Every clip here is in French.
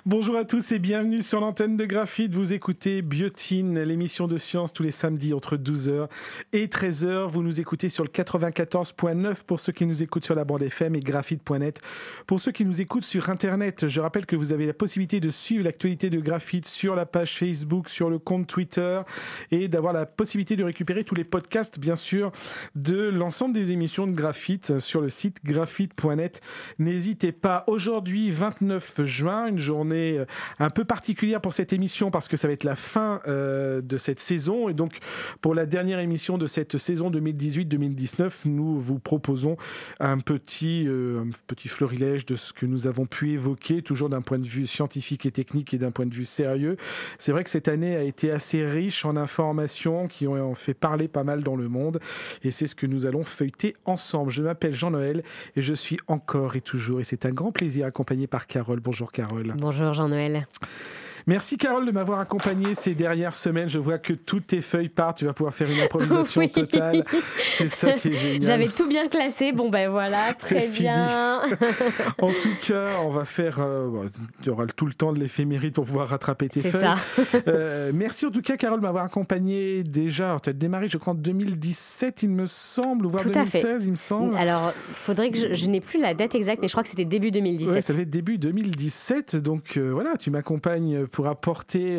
Bonjour à tous et bienvenue sur l'antenne de Graphite. Vous écoutez Biotine, l'émission de science tous les samedis entre 12h et 13h. Vous nous écoutez sur le 94.9 pour ceux qui nous écoutent sur la bande FM et graphite.net pour ceux qui nous écoutent sur Internet. Je rappelle que vous avez la possibilité de suivre l'actualité de Graphite sur la page Facebook, sur le compte Twitter et d'avoir la possibilité de récupérer tous les podcasts, bien sûr, de l'ensemble des émissions de Graphite sur le site graphite.net. N'hésitez pas. Aujourd'hui, 29 juin, une journée un peu particulière pour cette émission parce que ça va être la fin de cette saison et donc pour la dernière émission de cette saison 2018-2019, nous vous proposons un petit florilège de ce que nous avons pu évoquer, toujours d'un point de vue scientifique et technique et d'un point de vue sérieux. C'est vrai que cette année a été assez riche en informations qui ont fait parler pas mal dans le monde et c'est ce que nous allons feuilleter ensemble. Je m'appelle Jean-Noël et je suis encore et toujours, et c'est un grand plaisir, accompagné par Carole. Bonjour Carole. Bonjour Jean-Noël. Merci Carole de m'avoir accompagné ces dernières semaines. Je vois que toutes tes feuilles partent. Tu vas pouvoir faire une improvisation oui. totale. C'est ça qui est génial. J'avais tout bien classé. Bon ben voilà, très bien. En tout cas, on va faire... tu auras tout le temps de l'éphéméride pour pouvoir rattraper tes feuilles. C'est ça. Merci en tout cas Carole de m'avoir accompagné déjà. Alors, tu as démarré je crois en 2017 il me semble, voire tout 2016 il me semble. Alors, il faudrait que je n'ai plus la date exacte, mais je crois que c'était début 2017. Ouais, ça fait début 2017. Donc voilà, tu m'accompagnes pour apporter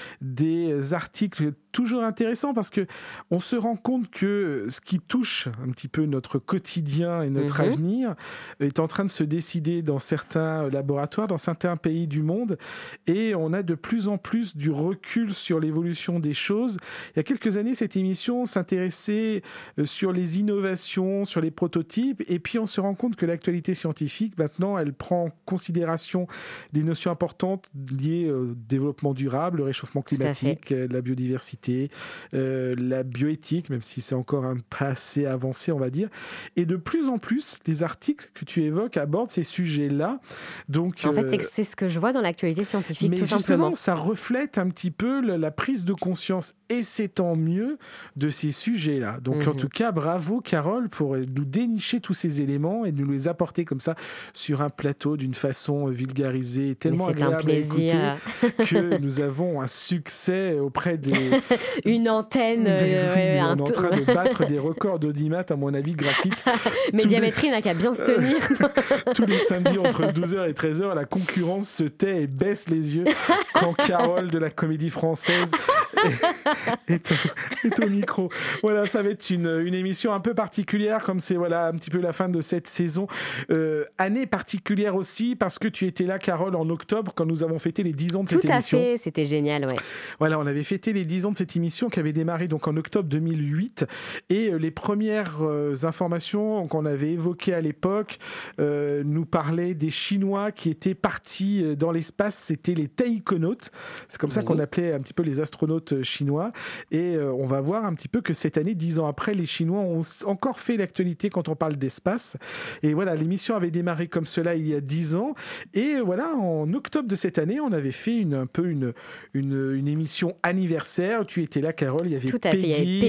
des articles toujours intéressants parce que on se rend compte que ce qui touche un petit peu notre quotidien et notre avenir est en train de se décider dans certains laboratoires, dans certains pays du monde, et on a de plus en plus du recul sur l'évolution des choses. Il y a quelques années, cette émission s'intéressait sur les innovations, sur les prototypes, et puis on se rend compte que l'actualité scientifique, maintenant, elle prend en considération des notions importantes liées au développement durable, le réchauffement climatique, la biodiversité, la bioéthique, même si c'est encore un pas assez avancé, on va dire. Et de plus en plus, les articles que tu évoques abordent ces sujets-là. Donc, en fait, c'est ce que je vois dans l'actualité scientifique, mais tout justement, simplement. Ça reflète un petit peu la prise de conscience, et c'est tant mieux, de ces sujets-là. Donc, en tout cas, bravo Carole pour nous dénicher tous ces éléments et nous les apporter comme ça sur un plateau d'une façon vulgarisée, tellement agréable à écouter que nous avons un succès auprès des... Une antenne. On est en train de battre des records d'audimat, à mon avis, Graphite. Médiamétrie n'a qu'à bien se tenir. Tous les samedis entre 12h et 13h, la concurrence se tait et baisse les yeux quand Carole de la Comédie Française est au micro. Voilà, ça va être une émission un peu particulière, comme c'est voilà, un petit peu la fin de cette saison. Année particulière aussi, parce que tu étais là, Carole, en octobre, quand nous avons fêté les 10 ans de cette émission. Tout à fait, c'était génial, ouais. Voilà, on avait fêté les 10 ans de cette émission qui avait démarré donc en octobre 2008, et les premières informations qu'on avait évoquées à l'époque nous parlaient des Chinois qui étaient partis dans l'espace. C'était les taïkonautes, c'est comme ça qu'on appelait un petit peu les astronautes chinois, et on va voir un petit peu que cette année, 10 ans après, les Chinois ont encore fait l'actualité quand on parle d'espace. Et voilà, l'émission avait démarré comme cela il y a 10 ans, et voilà, en octobre de cette année, on avait fait une émission anniversaire. Tu étais là, Carole, il y avait tout à fait, il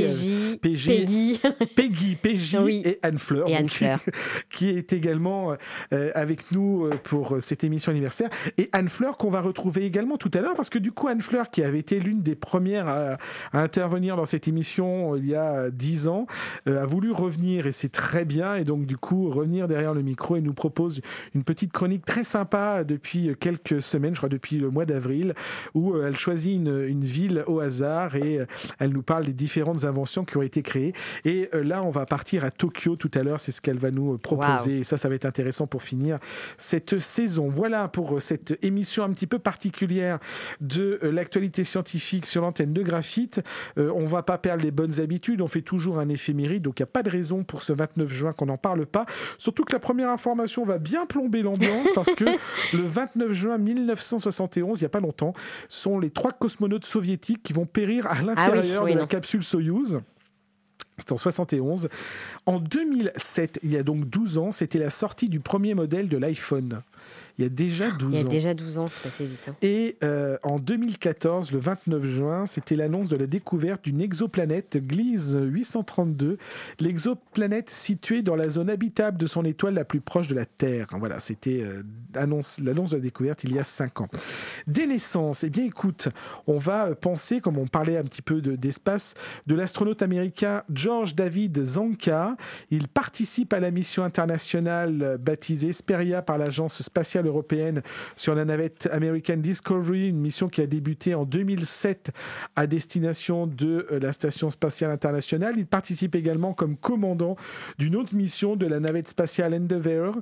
y avait Peggy oui. et Anne-Fleur, qui est également avec nous pour cette émission anniversaire. Et Anne-Fleur qu'on va retrouver également tout à l'heure, parce que du coup, Anne-Fleur, qui avait été l'une des premières à intervenir dans cette émission il y a 10 ans, a voulu revenir, et c'est très bien, et donc du coup, revenir derrière le micro et nous propose une petite chronique très sympa depuis quelques semaines, je crois depuis le mois d'avril, où elle choisit une ville au hasard et elle nous parle des différentes inventions qui ont été créées. Et là, on va partir à Tokyo tout à l'heure, c'est ce qu'elle va nous proposer. Wow. Et ça va être intéressant pour finir cette saison. Voilà pour cette émission un petit peu particulière de l'actualité scientifique sur l'antenne de Graphite. On va pas perdre les bonnes habitudes, on fait toujours un éphéméride, donc il n'y a pas de raison pour ce 29 juin qu'on n'en parle pas. Surtout que la première information va bien plomber l'ambiance parce que le 29 juin 1971, il n'y a pas longtemps, sont les 3 cosmonautes soviétiques qui vont périr à l'intérieur de la capsule Soyouz. C'était en 71. En 2007, il y a donc 12 ans, c'était la sortie du premier modèle de l'iPhone. Il y a déjà 12 ans. Il y a déjà 12 ans, c'est passé vite. Et en 2014, le 29 juin, c'était l'annonce de la découverte d'une exoplanète, Gliese 832, l'exoplanète située dans la zone habitable de son étoile la plus proche de la Terre. Voilà, c'était l'annonce de la découverte il y a 5 ans. Des naissances, eh bien écoute, on va penser, comme on parlait un petit peu d'espace, de l'astronaute américain George David Zanca. Il participe à la mission internationale baptisée Hesperia par l'Agence spatiale européenne sur la navette American Discovery, une mission qui a débuté en 2007 à destination de la Station spatiale internationale. Il participe également comme commandant d'une autre mission de la navette spatiale Endeavour,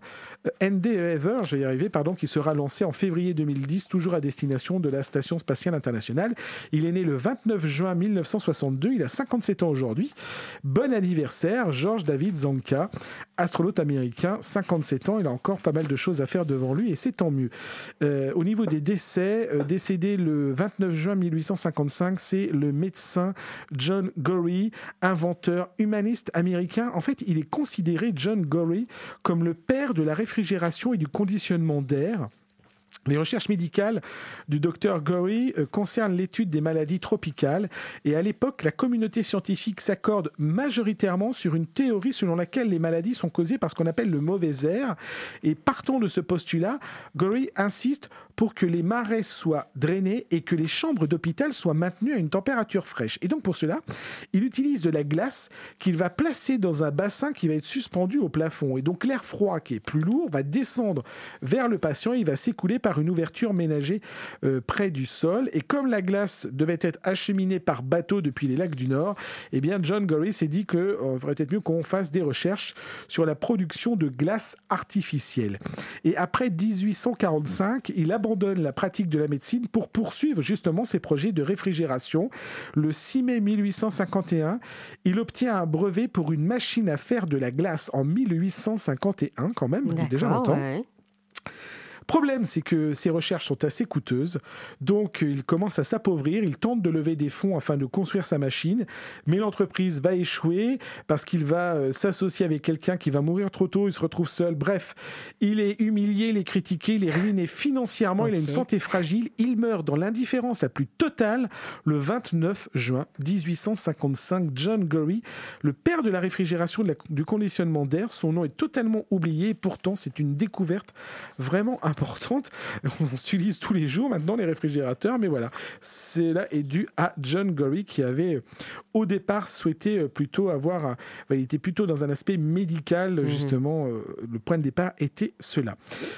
je vais y arriver, qui sera lancée en février 2010, toujours à destination de la Station spatiale internationale. Il est né le 29 juin 1962, il a 57 ans aujourd'hui. Bon anniversaire, George David Zanca, astronaute américain, 57 ans, il a encore pas mal de choses à faire devant lui et c'est tant mieux. Au niveau des décès, décédé le 29 juin 1855, c'est le médecin John Gorrie, inventeur humaniste américain. En fait, il est considéré, John Gorrie, comme le père de la réfrigération et du conditionnement d'air. Les recherches médicales du docteur Gorrie concernent l'étude des maladies tropicales et à l'époque, la communauté scientifique s'accorde majoritairement sur une théorie selon laquelle les maladies sont causées par ce qu'on appelle le mauvais air. Et partant de ce postulat, Gorrie insiste pour que les marais soient drainés et que les chambres d'hôpital soient maintenues à une température fraîche. Et donc pour cela, il utilise de la glace qu'il va placer dans un bassin qui va être suspendu au plafond. Et donc l'air froid, qui est plus lourd, va descendre vers le patient et il va s'écouler par une ouverture ménagée près du sol. Et comme la glace devait être acheminée par bateau depuis les lacs du Nord, eh bien John Gorrie s'est dit qu'il faudrait peut-être mieux qu'on fasse des recherches sur la production de glace artificielle. Et après 1845, il abandonne la pratique de la médecine pour poursuivre justement ses projets de réfrigération. Le 6 mai 1851, il obtient un brevet pour une machine à faire de la glace en 1851, quand même, déjà longtemps. Ouais. Problème, c'est que ces recherches sont assez coûteuses, donc il commence à s'appauvrir, il tente de lever des fonds afin de construire sa machine, mais l'entreprise va échouer parce qu'il va s'associer avec quelqu'un qui va mourir trop tôt, il se retrouve seul, bref, il est humilié, il est critiqué, il est ruiné financièrement, il a une santé fragile, il meurt dans l'indifférence la plus totale le 29 juin 1855. John Gorrie, le père de la réfrigération, du conditionnement d'air, son nom est totalement oublié, et pourtant c'est une découverte vraiment importante. On s'utilise tous les jours maintenant les réfrigérateurs, mais voilà, cela est dû à John Gorrie qui avait au départ souhaité plutôt avoir, il était plutôt dans un aspect médical justement, le point de départ était cela.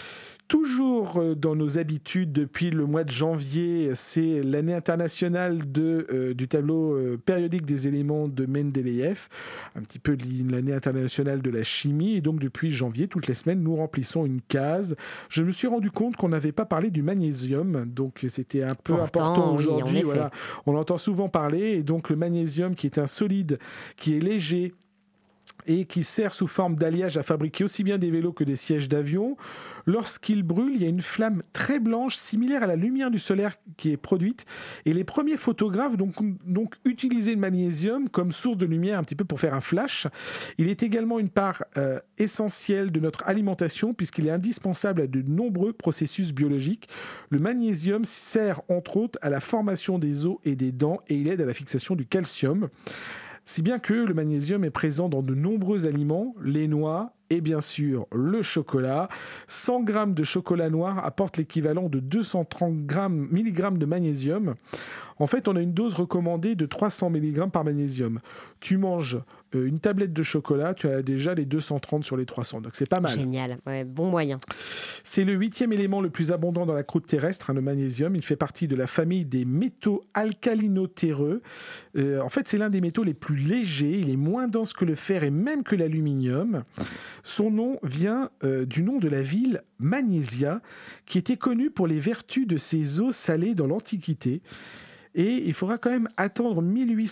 Toujours dans nos habitudes, depuis le mois de janvier, c'est l'année internationale du tableau périodique des éléments de Mendeleïev, un petit peu l'année internationale de la chimie, et donc depuis janvier, toutes les semaines, nous remplissons une case. Je me suis rendu compte qu'on n'avait pas parlé du magnésium, donc c'était un peu important aujourd'hui. Oui, voilà. On entend souvent parler, et donc le magnésium qui est un solide, qui est léger, et qui sert sous forme d'alliage à fabriquer aussi bien des vélos que des sièges d'avion. Lorsqu'il brûle, il y a une flamme très blanche, similaire à la lumière du solaire qui est produite. Et les premiers photographes donc utilisaient le magnésium comme source de lumière un petit peu pour faire un flash. Il est également une part essentielle de notre alimentation puisqu'il est indispensable à de nombreux processus biologiques. Le magnésium sert entre autres à la formation des os et des dents et il aide à la fixation du calcium. Si bien que le magnésium est présent dans de nombreux aliments, les noix et bien sûr le chocolat. 100 grammes de chocolat noir apportent l'équivalent de 230 mg de magnésium. En fait, on a une dose recommandée de 300 mg par magnésium. Tu manges une tablette de chocolat, tu as déjà les 230 sur les 300, donc c'est pas mal. Génial, ouais, bon moyen. C'est le 8e élément le plus abondant dans la croûte terrestre, le magnésium. Il fait partie de la famille des métaux alcalino-terreux. En fait, c'est l'un des métaux les plus légers, il est moins dense que le fer et même que l'aluminium. Son nom vient du nom de la ville Magnésia, qui était connue pour les vertus de ses eaux salées dans l'Antiquité. Et il faudra quand même attendre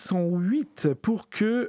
1808 pour que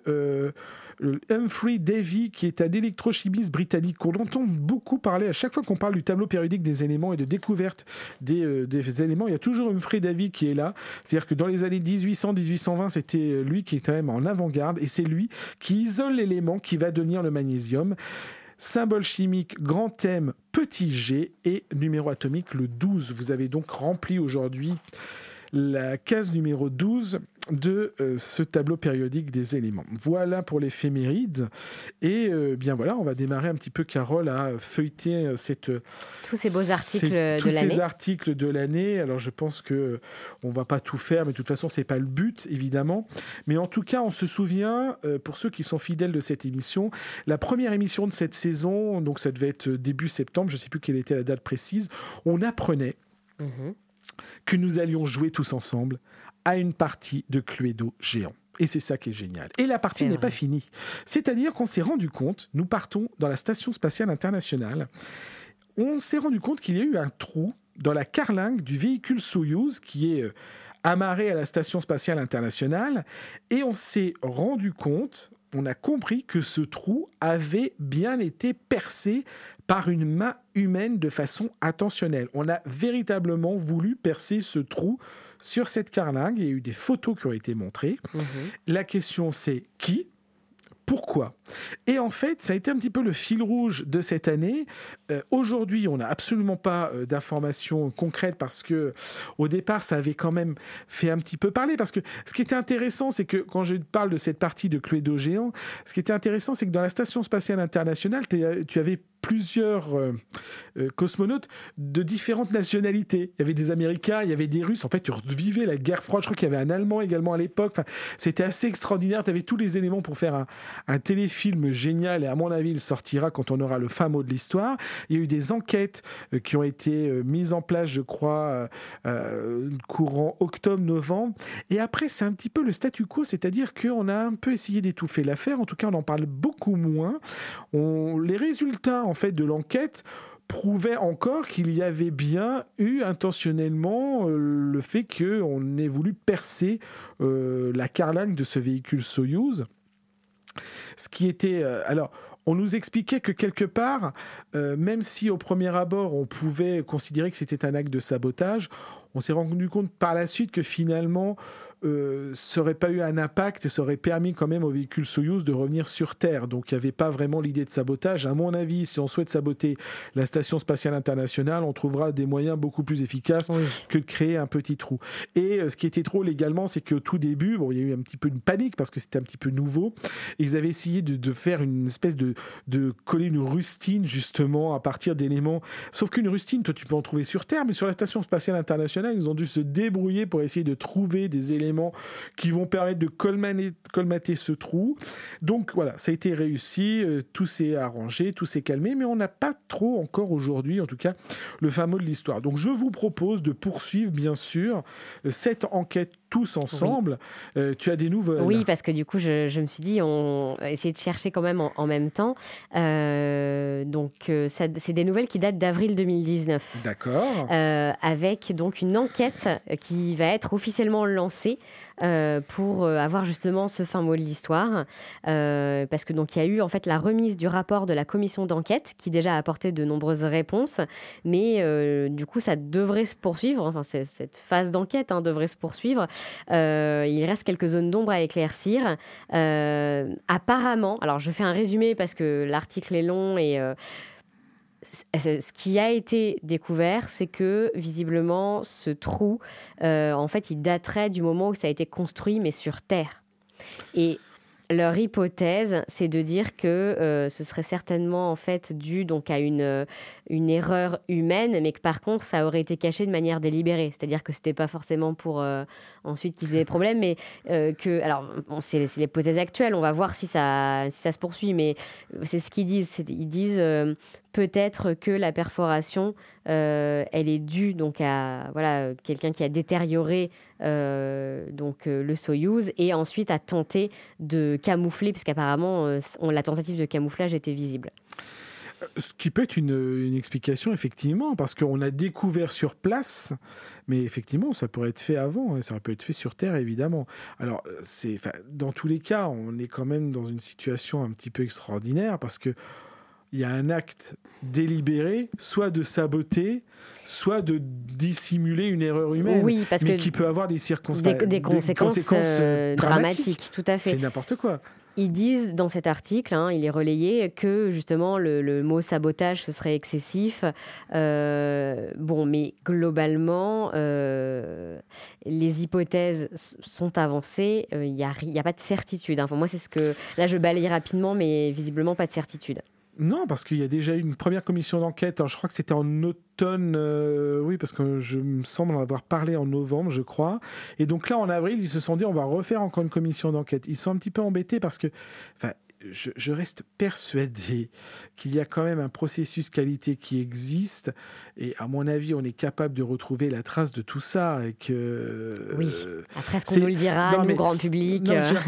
Humphrey Davy, qui est un électrochimiste britannique, qu'on entend beaucoup parler à chaque fois qu'on parle du tableau périodique des éléments et de découverte des éléments, il y a toujours Humphrey Davy qui est là. C'est-à-dire que dans les années 1800-1820, c'était lui qui est quand même en avant-garde et c'est lui qui isole l'élément qui va devenir le magnésium. Symbole chimique, grand M petit g et numéro atomique le 12. Vous avez donc rempli aujourd'hui la case numéro 12 de ce tableau périodique des éléments. Voilà pour l'éphéméride. Et bien voilà, on va démarrer un petit peu, Carole, à feuilleter tous ces beaux articles de l'année. Tous ces articles de l'année. Alors je pense qu'on ne va pas tout faire, mais de toute façon, ce n'est pas le but, évidemment. Mais en tout cas, on se souvient, pour ceux qui sont fidèles de cette émission, la première émission de cette saison, donc ça devait être début septembre, je ne sais plus quelle était la date précise, on apprenait que nous allions jouer tous ensemble à une partie de Cluedo géant. Et c'est ça qui est génial. Et la partie n'est pas finie. C'est-à-dire qu'on s'est rendu compte, nous partons dans la Station spatiale internationale, on s'est rendu compte qu'il y a eu un trou dans la carlingue du véhicule Soyouz qui est amarré à la Station spatiale internationale, et on s'est rendu compte, on a compris que ce trou avait bien été percé par une main humaine de façon intentionnelle. On a véritablement voulu percer ce trou sur cette carlingue. Il y a eu des photos qui ont été montrées. La question, c'est qui ? Pourquoi ? Et en fait, ça a été un petit peu le fil rouge de cette année. Aujourd'hui, on n'a absolument pas d'informations concrètes parce que, au départ, ça avait quand même fait un petit peu parler. Parce que ce qui était intéressant, c'est que quand je parle de cette partie de Cluedo géant, ce qui était intéressant, c'est que dans la Station spatiale internationale, tu avais plusieurs cosmonautes de différentes nationalités. Il y avait des Américains, il y avait des Russes. En fait, tu revivais la guerre froide. Je crois qu'il y avait un Allemand également à l'époque. Enfin, c'était assez extraordinaire. Tu avais tous les éléments pour faire un téléfilm génial. Et à mon avis, il sortira quand on aura le fin mot de l'histoire. Il y a eu des enquêtes qui ont été mises en place, je crois, courant octobre-novembre. Et après, c'est un petit peu le statu quo. C'est-à-dire qu'on a un peu essayé d'étouffer l'affaire. En tout cas, on en parle beaucoup moins. Les résultats, en fait, de l'enquête prouvait encore qu'il y avait bien eu intentionnellement le fait qu'on ait voulu percer la carlingue de ce véhicule Soyouz. Ce qui était... alors, on nous expliquait que quelque part, même si au premier abord, on pouvait considérer que c'était un acte de sabotage, on s'est rendu compte par la suite que finalement, ça n'aurait pas eu un impact et ça aurait permis quand même au véhicule Soyouz de revenir sur Terre. Donc il n'y avait pas vraiment l'idée de sabotage. À mon avis, si on souhaite saboter la Station spatiale internationale, on trouvera des moyens beaucoup plus efficaces que de créer un petit trou. Et ce qui était drôle également, c'est qu'au tout début, il y a eu un petit peu de panique parce que c'était un petit peu nouveau. Et ils avaient essayé de faire une espèce de coller une rustine justement à partir d'éléments. Sauf qu'une rustine, toi tu peux en trouver sur Terre, mais sur la Station spatiale internationale, ils ont dû se débrouiller pour essayer de trouver des éléments qui vont permettre de colmater ce trou. Donc voilà, ça a été réussi, tout s'est arrangé, tout s'est calmé, mais on n'a pas trop encore aujourd'hui, en tout cas, le fin mot de l'histoire. Donc je vous propose de poursuivre, bien sûr, cette enquête tous ensemble. Tu as des nouvelles ? Oui, parce que du coup, je me suis dit, on va essayer de chercher quand même en même temps. Donc, c'est des nouvelles qui datent d'avril 2019. D'accord. Avec donc une enquête qui va être officiellement lancée pour avoir justement ce fin mot de l'histoire. Parce que donc il y a eu en fait la remise du rapport de la commission d'enquête qui déjà a apporté de nombreuses réponses, mais du coup ça devrait se poursuivre. Enfin, cette phase d'enquête devrait se poursuivre. Il reste quelques zones d'ombre à éclaircir. Apparemment, alors je fais un résumé parce que l'article est long et ce qui a été découvert, c'est que visiblement ce trou, en fait, il daterait du moment où ça a été construit, mais sur Terre. Et leur hypothèse, c'est de dire que ce serait certainement en fait dû donc à une erreur humaine, mais que par contre ça aurait été caché de manière délibérée. C'est-à-dire que c'était pas forcément pour ensuite qu'ils aient des problèmes, mais que alors bon, c'est l'hypothèse actuelle. On va voir si ça se poursuit, mais c'est ce qu'ils disent. Ils disent peut-être que la perforation, elle est due donc à quelqu'un qui a détérioré le Soyouz et ensuite a tenté de camoufler, parce qu'apparemment la tentative de camouflage était visible. Ce qui peut être une explication, effectivement, parce qu'on a découvert sur place, mais effectivement, ça pourrait être fait avant, ça peut être fait sur Terre, évidemment. Alors, dans tous les cas, on est quand même dans une situation un petit peu extraordinaire, parce que il y a un acte délibéré, soit de saboter, soit de dissimuler une erreur humaine, oui, parce mais que qui peut avoir des des conséquences dramatiques, tout à fait. C'est n'importe quoi. Ils disent dans cet article, il est relayé, que justement le mot sabotage, ce serait excessif. Mais globalement, les hypothèses sont avancées. Il n'y a pas de certitude. Enfin, moi, c'est ce que... Là, je balaye rapidement, mais visiblement, pas de certitude. Non, parce qu'il y a déjà eu une première commission d'enquête. Alors, je crois que c'était en automne, oui, parce que je me semble en avoir parlé en novembre, je crois. Et donc là, en avril, ils se sont dit, on va refaire encore une commission d'enquête. Ils sont un petit peu embêtés parce que, je reste persuadé qu'il y a quand même un processus qualité qui existe. Et à mon avis, on est capable de retrouver la trace de tout ça. Et que, oui, après, est-ce qu'on nous le dira, nous, grand public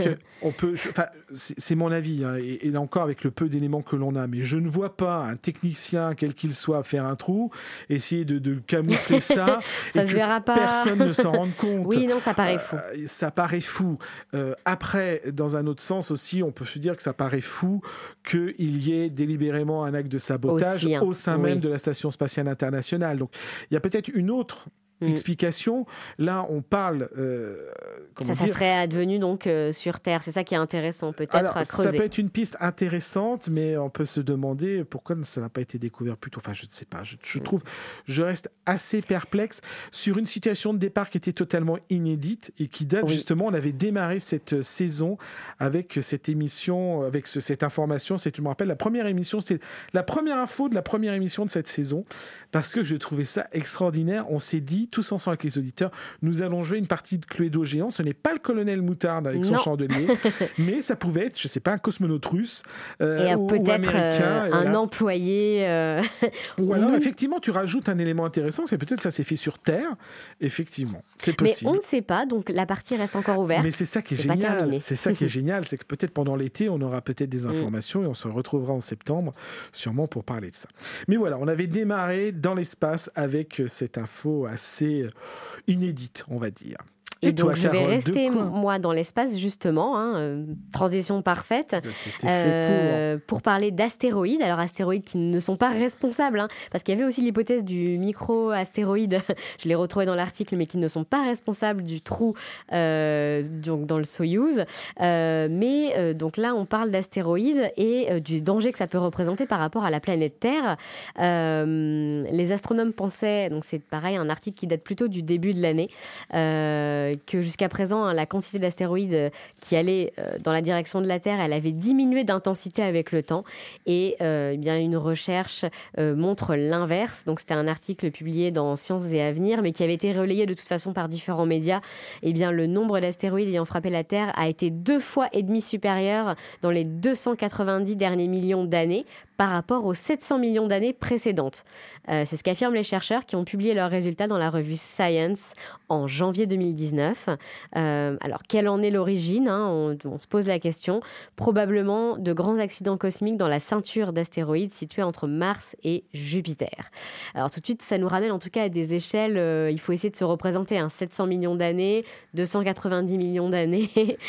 c'est mon avis. Et là encore, avec le peu d'éléments que l'on a. Mais je ne vois pas un technicien, quel qu'il soit, faire un trou, essayer de camoufler ça. Ça se verra pas. Personne ne s'en rende compte. Oui, non, ça paraît fou. Ça paraît fou. Après, dans un autre sens aussi, on peut se dire que ça paraît fou qu'il y ait délibérément un acte de sabotage aussi, au sein même de la Station spatiale internationale. Donc, il y a peut-être une autre explication. Là, on parle... ça serait advenu donc sur Terre. C'est ça qui est intéressant, peut-être, à creuser. Ça peut être une piste intéressante, mais on peut se demander pourquoi ça n'a pas été découvert plus tôt. Enfin, je ne sais pas. Je reste assez perplexe sur une situation de départ qui était totalement inédite et qui date justement... On avait démarré cette saison avec cette émission, avec cette information. Je me rappelle, la première émission, c'était la première info de la première émission de cette saison, parce que je trouvais ça extraordinaire. On s'est dit, tous ensemble avec les auditeurs, nous allons jouer une partie de Cluedo géant. Ce n'est pas le colonel Moutarde avec son chandelier, mais ça pouvait être, je ne sais pas, un cosmonaute russe ou peut-être un employé. Ou alors, effectivement, tu rajoutes un élément intéressant, c'est peut-être que ça s'est fait sur Terre. Effectivement, c'est possible. Mais on ne sait pas, donc la partie reste encore ouverte. Mais c'est ça qui est génial. C'est ça qui est génial, c'est que peut-être pendant l'été, on aura peut-être des informations et on se retrouvera en septembre, sûrement pour parler de ça. Mais voilà, on avait démarré dans l'espace avec cette info assez inédite, on va dire. Et donc, je vais rester, moi, dans l'espace, justement. Transition parfaite. Pour parler d'astéroïdes. Alors, astéroïdes qui ne sont pas responsables. Parce qu'il y avait aussi l'hypothèse du micro-astéroïde. Je l'ai retrouvé dans l'article, mais qui ne sont pas responsables du trou donc dans le Soyouz. Donc là, on parle d'astéroïdes et du danger que ça peut représenter par rapport à la planète Terre. Les astronomes pensaient, donc c'est pareil, un article qui date plutôt du début de l'année, que jusqu'à présent, la quantité d'astéroïdes qui allaient dans la direction de la Terre, elle avait diminué d'intensité avec le temps. Et bien une recherche montre l'inverse. Donc c'était un article publié dans Sciences et Avenir, mais qui avait été relayé de toute façon par différents médias. Et bien le nombre d'astéroïdes ayant frappé la Terre a été 2,5 fois supérieur dans les 290 derniers millions d'années par rapport aux 700 millions d'années précédentes. C'est ce qu'affirment les chercheurs qui ont publié leurs résultats dans la revue Science en janvier 2019. Alors, quelle en est l'origine, on se pose la question. Probablement de grands accidents cosmiques dans la ceinture d'astéroïdes située entre Mars et Jupiter. Alors, tout de suite, ça nous ramène en tout cas à des échelles, il faut essayer de se représenter 700 millions d'années, 290 millions d'années.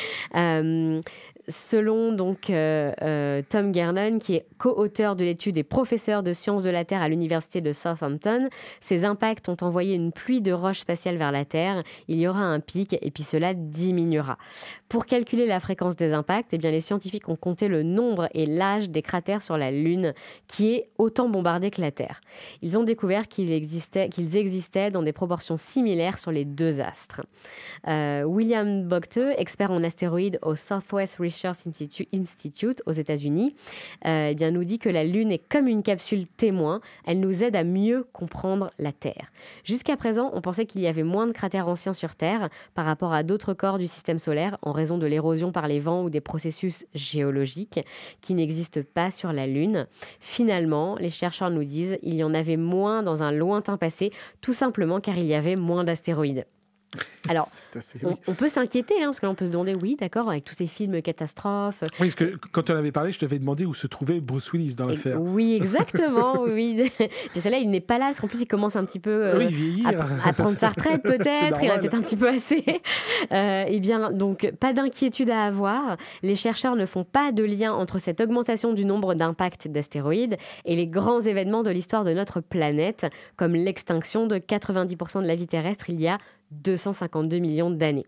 Selon donc Tom Gernon, qui est co-auteur de l'étude et professeur de sciences de la Terre à l'université de Southampton, ces impacts ont envoyé une pluie de roches spatiales vers la Terre. Il y aura un pic et puis cela diminuera. Pour calculer la fréquence des impacts, les scientifiques ont compté le nombre et l'âge des cratères sur la Lune, qui est autant bombardée que la Terre. Ils ont découvert qu'ils existaient dans des proportions similaires sur les deux astres. William Bogte, expert en astéroïdes au Southwest Research Institute aux États-Unis, nous dit que la Lune est comme une capsule témoin. Elle nous aide à mieux comprendre la Terre. Jusqu'à présent, on pensait qu'il y avait moins de cratères anciens sur Terre par rapport à d'autres corps du système solaire en raison de l'érosion par les vents ou des processus géologiques qui n'existent pas sur la Lune. Finalement, les chercheurs nous disent qu'il y en avait moins dans un lointain passé, tout simplement car il y avait moins d'astéroïdes. Alors, on peut s'inquiéter, parce que là, on peut se demander, oui, d'accord, avec tous ces films catastrophes. Oui, parce que quand on avait parlé, je t'avais demandé où se trouvait Bruce Willis dans l'affaire. Oui, exactement, oui. Puis celle-là, il n'est pas là, parce qu'en plus, il commence un petit peu à prendre sa retraite, peut-être. Il a peut-être un petit peu assez. Eh bien, donc, pas d'inquiétude à avoir. Les chercheurs ne font pas de lien entre cette augmentation du nombre d'impacts d'astéroïdes et les grands événements de l'histoire de notre planète, comme l'extinction de 90% de la vie terrestre il y a 252 millions d'années.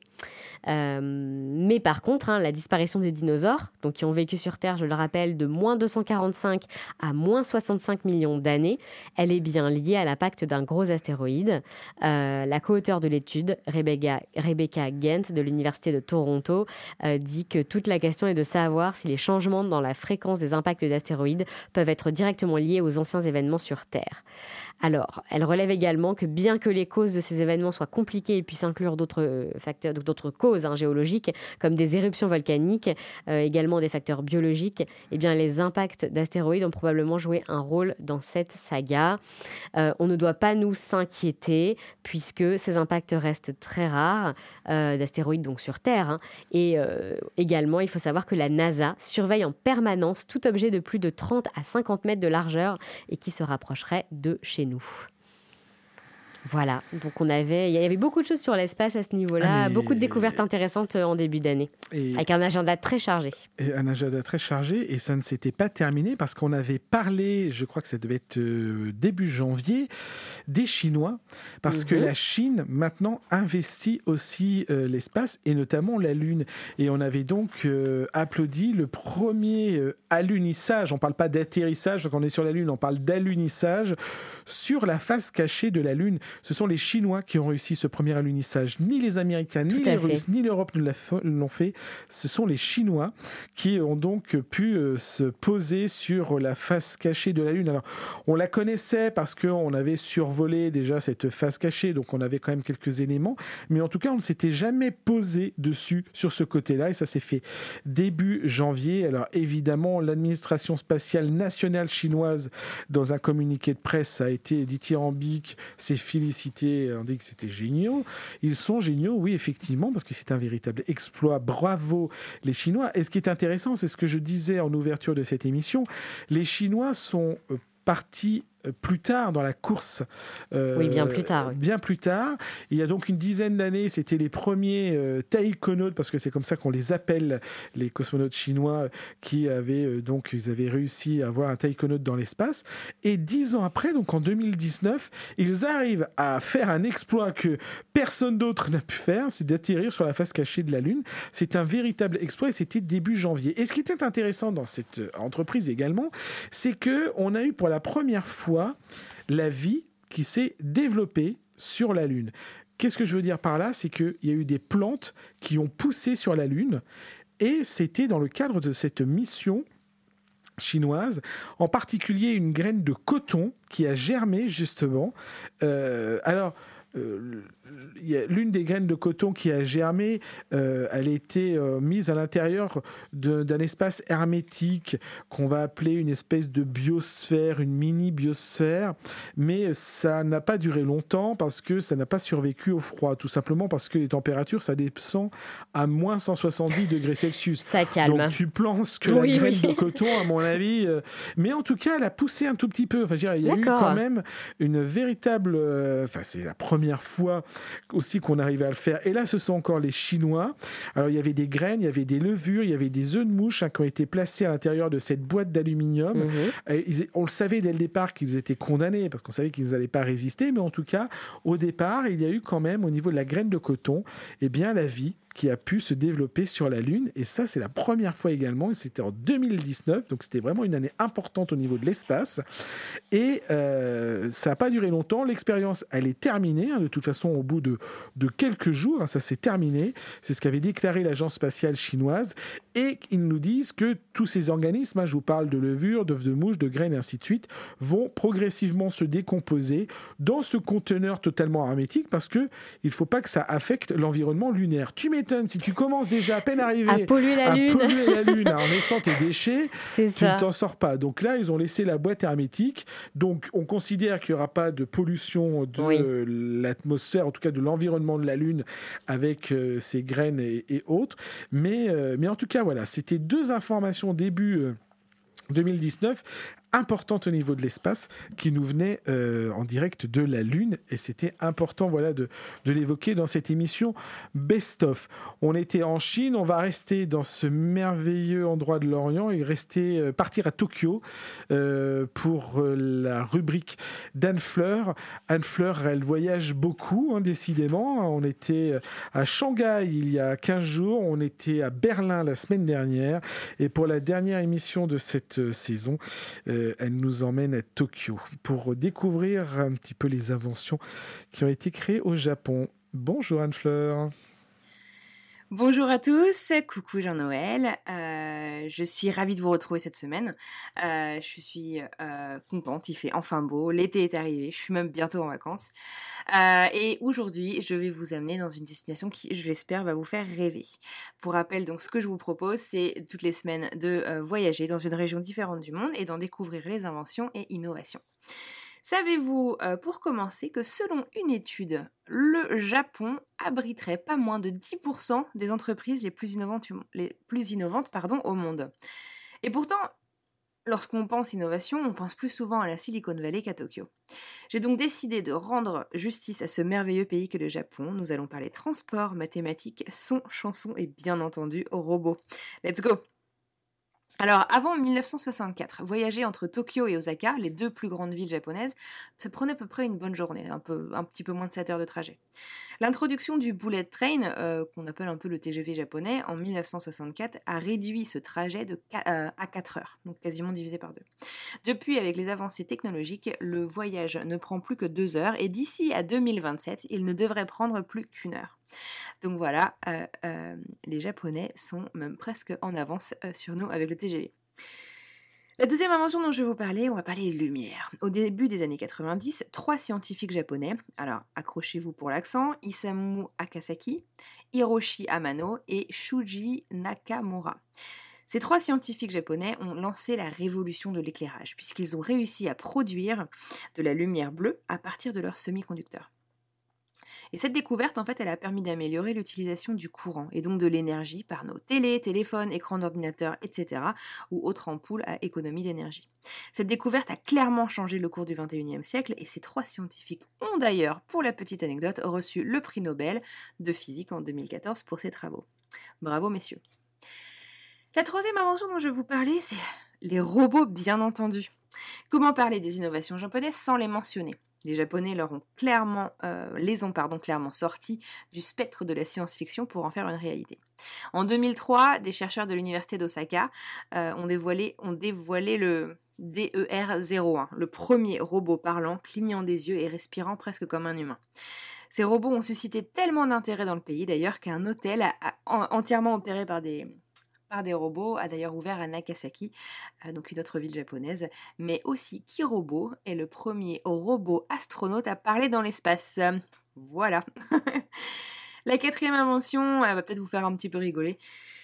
Mais par contre, la disparition des dinosaures, donc qui ont vécu sur Terre, je le rappelle, de moins 245 à moins 65 millions d'années, elle est bien liée à l'impact d'un gros astéroïde. La co-auteure de l'étude, Rebecca Gent de l'Université de Toronto, dit que toute la question est de savoir si les changements dans la fréquence des impacts d'astéroïdes peuvent être directement liés aux anciens événements sur Terre. Alors, elle relève également que bien que les causes de ces événements soient compliquées et puissent inclure d'autres facteurs, d'autres causes géologiques, comme des éruptions volcaniques, également des facteurs biologiques, eh bien, les impacts d'astéroïdes ont probablement joué un rôle dans cette saga. On ne doit pas nous s'inquiéter, puisque ces impacts restent très rares, d'astéroïdes donc sur Terre. Et également, il faut savoir que la NASA surveille en permanence tout objet de plus de 30 à 50 mètres de largeur et qui se rapprocherait de chez nous. Voilà, donc il y avait beaucoup de choses sur l'espace à ce niveau-là, beaucoup de découvertes intéressantes en début d'année, avec un agenda très chargé. Un agenda très chargé, et ça ne s'était pas terminé parce qu'on avait parlé, je crois que ça devait être début janvier, des Chinois, parce que la Chine maintenant investit aussi l'espace, et notamment la Lune. Et on avait donc applaudi le premier alunissage, on ne parle pas d'atterrissage, quand on est sur la Lune, on parle d'alunissage sur la face cachée de la Lune. Ce sont les Chinois qui ont réussi ce premier alunissage. Ni les Américains, ni les Russes, ni l'Europe ne l'ont fait. Ce sont les Chinois qui ont donc pu se poser sur la face cachée de la Lune. Alors, on la connaissait parce qu'on avait survolé déjà cette face cachée, donc on avait quand même quelques éléments. Mais en tout cas, on ne s'était jamais posé dessus, sur ce côté-là. Et ça s'est fait début janvier. Alors, évidemment, l'administration spatiale nationale chinoise, dans un communiqué de presse, a été dithyrambique, s'est félicité, on dit que c'était génial. Ils sont géniaux, oui, effectivement, parce que c'est un véritable exploit. Bravo, les Chinois. Et ce qui est intéressant, c'est ce que je disais en ouverture de cette émission, les Chinois sont partis plus tard dans la course. Oui, bien plus tard. Oui. Bien plus tard. Il y a donc une dizaine d'années, c'était les premiers taïkonautes, parce que c'est comme ça qu'on les appelle, les cosmonautes chinois, qui avaient donc ils avaient réussi à avoir un taïkonaute dans l'espace. Et 10 ans après, donc en 2019, ils arrivent à faire un exploit que personne d'autre n'a pu faire, c'est d'atterrir sur la face cachée de la Lune. C'est un véritable exploit, et c'était début janvier. Et ce qui était intéressant dans cette entreprise également, c'est qu'on a eu pour la première fois la vie qui s'est développée sur la Lune. Qu'est-ce que je veux dire par là ? C'est qu'il y a eu des plantes qui ont poussé sur la Lune, et c'était dans le cadre de cette mission chinoise, en particulier une graine de coton qui a germé justement. L'une des graines de coton qui a germé, elle a été mise à l'intérieur d'un espace hermétique qu'on va appeler une espèce de biosphère, une mini-biosphère, mais ça n'a pas duré longtemps parce que ça n'a pas survécu au froid, tout simplement parce que les températures, ça descend à moins 170 degrés Celsius. Ça calme. Donc tu penses que la graine de coton, à mon avis, mais en tout cas, elle a poussé un tout petit peu. Enfin, je dirais, il y a eu quand même une véritable... c'est la première fois aussi qu'on arrivait à le faire. Et là, ce sont encore les Chinois. Alors, il y avait des graines, il y avait des levures, il y avait des œufs de mouche qui ont été placés à l'intérieur de cette boîte d'aluminium. On le savait dès le départ qu'ils étaient condamnés parce qu'on savait qu'ils n'allaient pas résister. Mais en tout cas, au départ, il y a eu quand même, au niveau de la graine de coton, la vie qui a pu se développer sur la Lune. Et ça, c'est la première fois également. C'était en 2019. Donc, c'était vraiment une année importante au niveau de l'espace. Et ça n'a pas duré longtemps. L'expérience, elle est terminée. De toute façon, au bout de quelques jours, ça s'est terminé. C'est ce qu'avait déclaré l'agence spatiale chinoise. Et ils nous disent que tous ces organismes, je vous parle de levures, d'œufs de mouche, de graines, et ainsi de suite, vont progressivement se décomposer dans ce conteneur totalement hermétique parce qu'il ne faut pas que ça affecte l'environnement lunaire. Tu m'étonnes m'étonnes, si tu commences déjà à peine arrivé à polluer la Lune en laissant tes déchets, C'est tu ça. ne t'en sors pas. Donc là, ils ont laissé la boîte hermétique. Donc on considère qu'il n'y aura pas de pollution de l'atmosphère, en tout cas de l'environnement de la Lune avec ses graines et autres. Mais en tout cas, voilà, c'était 2 informations début 2019 importante au niveau de l'espace qui nous venait en direct de la Lune et c'était important de l'évoquer dans cette émission Best of. On était en Chine, on va rester dans ce merveilleux endroit de l'Orient et partir à Tokyo pour la rubrique d'Anne Fleur. Anne Fleur, elle voyage beaucoup, décidément. On était à Shanghai il y a 15 jours, on était à Berlin la semaine dernière et pour la dernière émission de cette saison, elle nous emmène à Tokyo pour découvrir un petit peu les inventions qui ont été créées au Japon. Bonjour Anne-Fleur. Bonjour à tous, coucou Jean-Noël, je suis ravie de vous retrouver cette semaine, je suis contente, il fait enfin beau, l'été est arrivé, je suis même bientôt en vacances, et aujourd'hui je vais vous amener dans une destination qui, je l'espère, va vous faire rêver. Pour rappel, donc ce que je vous propose, c'est toutes les semaines de voyager dans une région différente du monde et d'en découvrir les inventions et innovations. Savez-vous, pour commencer, que selon une étude, le Japon abriterait pas moins de 10% des entreprises les plus innovantes au monde. Et pourtant, lorsqu'on pense innovation, on pense plus souvent à la Silicon Valley qu'à Tokyo. J'ai donc décidé de rendre justice à ce merveilleux pays qu'est le Japon. Nous allons parler transport, mathématiques, son, chansons et bien entendu robots. Let's go! Alors, avant 1964, voyager entre Tokyo et Osaka, les 2 plus grandes villes japonaises, ça prenait à peu près une bonne journée, un petit peu moins de 7 heures de trajet. L'introduction du bullet train, qu'on appelle un peu le TGV japonais, en 1964, a réduit ce trajet à 4 heures, donc quasiment divisé par 2. Depuis, avec les avancées technologiques, le voyage ne prend plus que 2 heures, et d'ici à 2027, il ne devrait prendre plus qu'1 heure. Donc voilà, les Japonais sont même presque en avance sur nous avec le TGV. La deuxième invention dont je vais vous parler, on va parler lumière. Au début des années 90, 3 scientifiques japonais, alors accrochez-vous pour l'accent, Isamu Akasaki, Hiroshi Amano et Shuji Nakamura. Ces 3 scientifiques japonais ont lancé la révolution de l'éclairage, puisqu'ils ont réussi à produire de la lumière bleue à partir de leurs semi-conducteurs. Et cette découverte, en fait, elle a permis d'améliorer l'utilisation du courant et donc de l'énergie par nos téléphones, écrans d'ordinateur, etc. ou autres ampoules à économie d'énergie. Cette découverte a clairement changé le cours du XXIe siècle et ces 3 scientifiques ont d'ailleurs, pour la petite anecdote, reçu le prix Nobel de physique en 2014 pour ces travaux. Bravo messieurs. La troisième invention dont je vais vous parler, c'est les robots, bien entendu. Comment parler des innovations japonaises sans les mentionner ? Les Japonais les ont clairement sortis du spectre de la science-fiction pour en faire une réalité. En 2003, des chercheurs de l'université d'Osaka ont dévoilé le DER-01, le premier robot parlant, clignant des yeux et respirant presque comme un humain. Ces robots ont suscité tellement d'intérêt dans le pays d'ailleurs qu'un hôtel entièrement opéré par des robots a d'ailleurs ouvert à Nagasaki, donc une autre ville japonaise, mais aussi Kirobo est le premier robot astronaute à parler dans l'espace. Voilà. La quatrième invention, elle va peut-être vous faire un petit peu rigoler.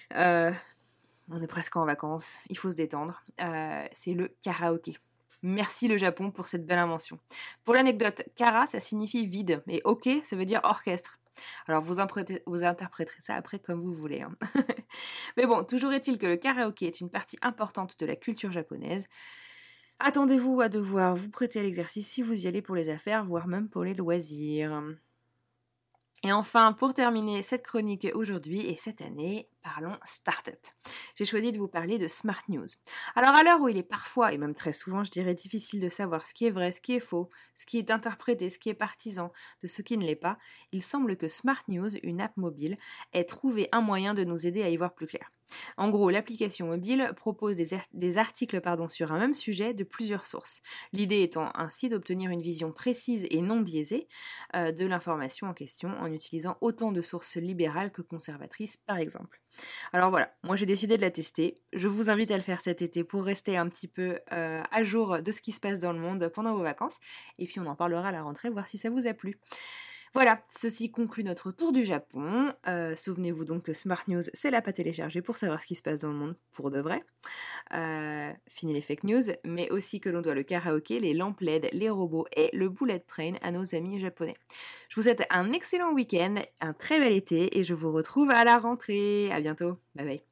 On est presque en vacances, il faut se détendre. C'est le karaoké. Merci le Japon pour cette belle invention. Pour l'anecdote, kara, ça signifie vide, et ok, ça veut dire orchestre. Alors vous interpréterez ça après comme vous voulez. Hein. Mais bon, toujours est-il que le karaoké est une partie importante de la culture japonaise. Attendez-vous à devoir vous prêter à l'exercice si vous y allez pour les affaires, voire même pour les loisirs. Et enfin, pour terminer cette chronique aujourd'hui et cette année, parlons start-up. J'ai choisi de vous parler de Smart News. Alors à l'heure où il est parfois, et même très souvent, je dirais difficile de savoir ce qui est vrai, ce qui est faux, ce qui est interprété, ce qui est partisan, de ce qui ne l'est pas, il semble que Smart News, une app mobile, ait trouvé un moyen de nous aider à y voir plus clair. En gros, l'application mobile propose des articles sur un même sujet de plusieurs sources. L'idée étant ainsi d'obtenir une vision précise et non biaisée de l'information en question en utilisant autant de sources libérales que conservatrices par exemple. Alors voilà, moi j'ai décidé de la tester. Je vous invite à le faire cet été pour rester un petit peu à jour de ce qui se passe dans le monde pendant vos vacances. Et puis on en parlera à la rentrée, voir si ça vous a plu. Voilà, ceci conclut notre tour du Japon. Souvenez-vous donc que Smart News, c'est l'app à télécharger pour savoir ce qui se passe dans le monde pour de vrai. Fini les fake news, mais aussi que l'on doit le karaoké, les lampes LED, les robots et le bullet train à nos amis japonais. Je vous souhaite un excellent week-end, un très bel été et je vous retrouve à la rentrée. À bientôt. Bye bye.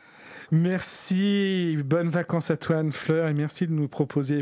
Merci, bonnes vacances à toi Anne-Fleur et merci de nous proposer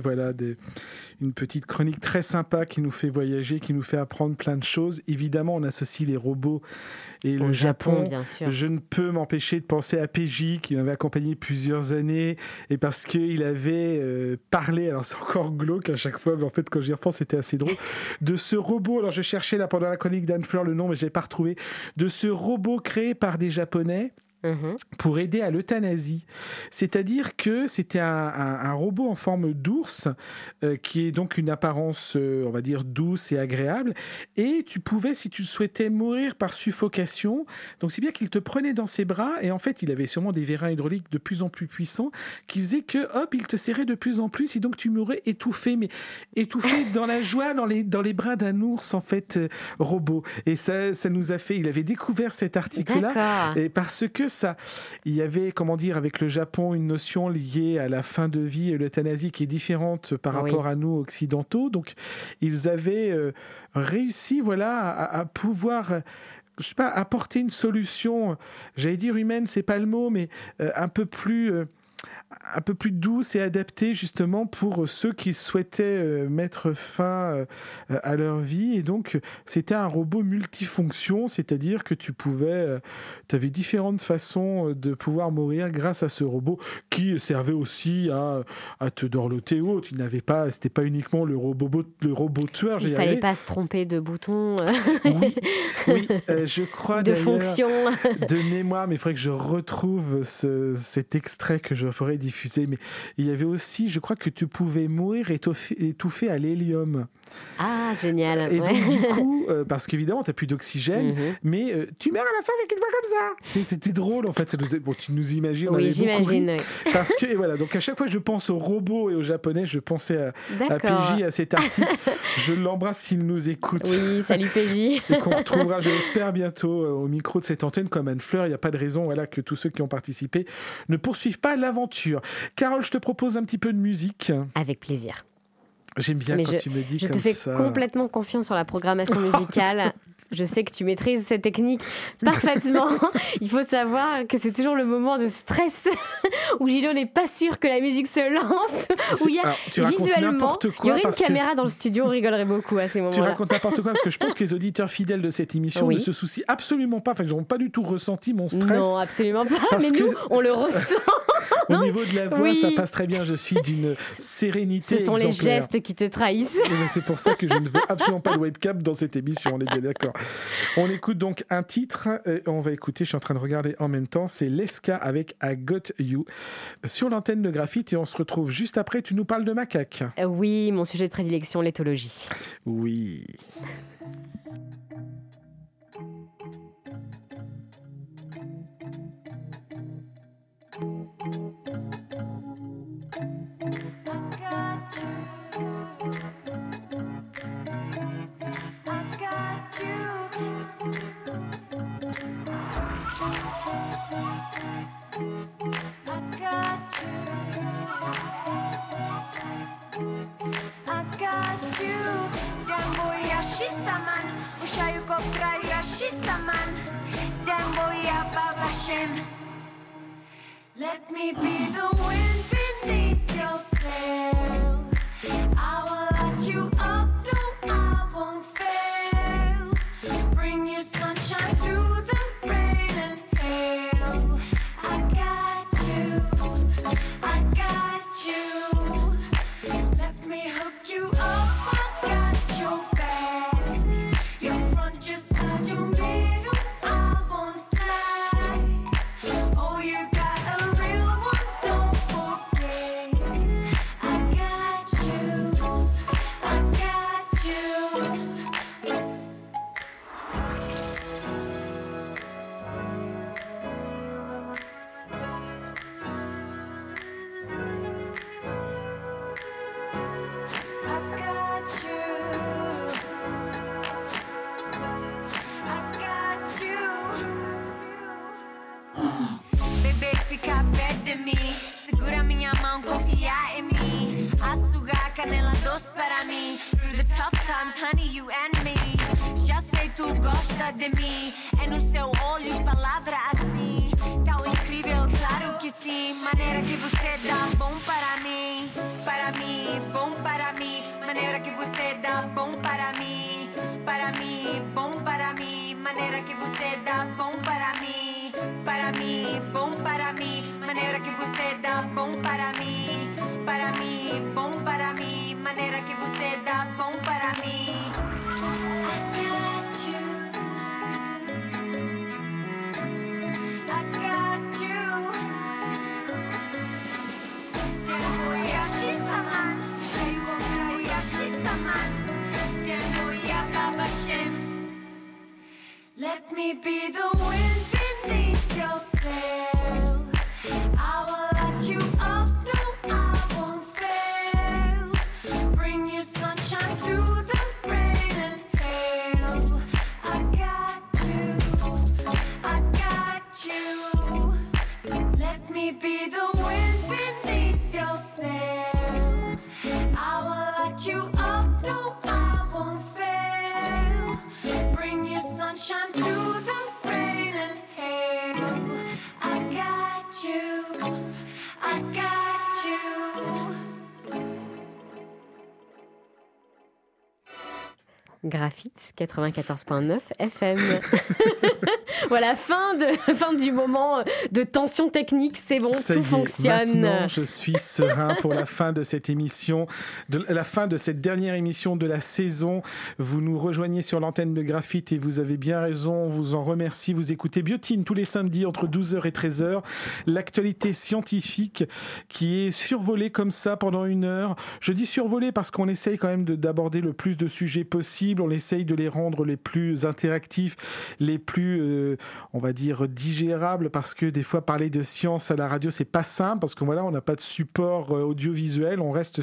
une petite chronique très sympa qui nous fait voyager, qui nous fait apprendre plein de choses. Évidemment, on associe les robots et le Japon. Bien sûr. Je ne peux m'empêcher de penser à PJ qui m'avait accompagné plusieurs années et parce qu'il avait parlé, alors c'est encore glauque à chaque fois, mais en fait quand j'y repense c'était assez drôle, de ce robot, alors je cherchais là pendant la chronique d'Anne-Fleur le nom mais je ne l'ai pas retrouvé, de ce robot créé par des Japonais pour aider à l'euthanasie. C'est-à-dire que c'était un robot en forme d'ours qui est donc une apparence, on va dire, douce et agréable. Et tu pouvais, si tu souhaitais, mourir par suffocation. Donc c'est bien qu'il te prenait dans ses bras et en fait, il avait sûrement des vérins hydrauliques de plus en plus puissants qui faisaient que, hop, il te serrait de plus en plus et donc tu mourrais étouffé, mais étouffé dans la joie, dans les bras d'un ours, en fait, robot. Et ça nous a fait... Il avait découvert cet article-là et parce que il y avait, comment dire, avec le Japon, une notion liée à la fin de vie et l'euthanasie qui est différente par rapport à nous occidentaux. Donc, ils avaient réussi, à pouvoir, je sais pas, apporter une solution, j'allais dire humaine, c'est pas le mot, mais un peu plus douce et adaptée justement pour ceux qui souhaitaient mettre fin à leur vie. Et donc, c'était un robot multifonction, c'est-à-dire que tu avais différentes façons de pouvoir mourir grâce à ce robot qui servait aussi à te dorloter ou autre. C'était pas uniquement le robot tueur. Il fallait pas se tromper de bouton. Oui, je crois de fonction. De mémoire, mais il faudrait que je retrouve cet extrait que je ferai diffusé, mais il y avait aussi, je crois que tu pouvais mourir étouffé à l'hélium. Ah, génial. Et donc, du coup, parce qu'évidemment, tu n'as plus d'oxygène, mais tu meurs à la fin avec une voix comme ça. C'était drôle, en fait. Bon, tu nous imagines. Oui, j'imagine. Parce que, et voilà, donc à chaque fois que je pense aux robots et aux Japonais, je pensais à PJ, à cet article. Je l'embrasse s'il nous écoute. Oui, salut PJ. Et qu'on retrouvera, je l'espère, bientôt au micro de cette antenne comme Anne-Fleur. Il n'y a pas de raison que tous ceux qui ont participé ne poursuivent pas l'aventure. Carole, je te propose un petit peu de musique. Avec plaisir. J'aime bien quand tu me dis comme ça. Je te fais complètement confiance sur la programmation musicale. Je sais que tu maîtrises cette technique parfaitement. Il faut savoir que c'est toujours le moment de stress où Gino n'est pas sûr que la musique se lance. Où il y a visuellement, il y aurait une caméra dans le studio, on rigolerait beaucoup à ces moments-là. Tu racontes n'importe quoi parce que je pense que les auditeurs fidèles de cette émission ne se soucient absolument pas. Enfin, ils n'ont pas du tout ressenti mon stress. Non, absolument pas. Mais nous, on le ressent. Au niveau de la voix, ça passe très bien. Je suis d'une sérénité Ce sont exemplaire. les gestes qui te trahissent. C'est pour ça que je ne veux absolument pas de webcam dans cette émission. On est bien d'accord. On écoute donc un titre. On va écouter, je suis en train de regarder en même temps, c'est Leska avec I Got You sur l'antenne de Graphite et on se retrouve juste après. Tu nous parles de macaques. Oui, mon sujet de prédilection, l'éthologie. Oui. Let me be the wind beneath your sail. I will light you up, no, I won't fail. Bring you sunshine through the rain and hail. I got you, I got you. Let me hook you up, I got your back. Your front, your side, your middle, I won't slide. Oh, you got a real one, don't forget. I got canela dos para mí. Through the tough times, honey, you and me. Já sei tu gosta de mim. É no seu olhos palavra assim. Tão incrível, claro que sim. Maneira que você dá bom para mim. Para mim, bom para mim. Maneira que você dá bom para mim. Para mim, bom para mim. Maneira que você dá bom para mim. Para mim, bom para mim. Maneira que você dá bom para mim. Para mim, bom para mim. Maneira que você dá bom para mim. I got you. I got you. Denoyashi-saman. Shayko-yashi-saman. Denoyakabashem. Let me be the wind beneath your sail. I will light you up, no, I won't fail. Bring your sunshine through the rain and hail. I got you, I got you. Let me be the wind beneath your sail. I will light you up, no, I won't fail. Bring your sunshine through the rain and hail. I got you, I got you. Graphite 94.9 FM. Voilà, fin du moment de tension technique, c'est bon, Ça tout y est, fonctionne. Maintenant, je suis serein pour la fin de cette émission, la fin de cette dernière émission de la saison. Vous nous rejoignez sur l'antenne de Graphite et vous avez bien raison, on vous en remercie. Vous écoutez Biotine tous les samedis entre 12h et 13h. L'actualité scientifique qui est survolée comme ça pendant 1 heure. Je dis survolée parce qu'on essaye quand même d'aborder le plus de sujets possible. On essaye de les rendre les plus interactifs, les plus, on va dire, digérables, parce que des fois, parler de science à la radio, c'est pas simple, parce qu'on voilà, on n'a pas de support audiovisuel, on reste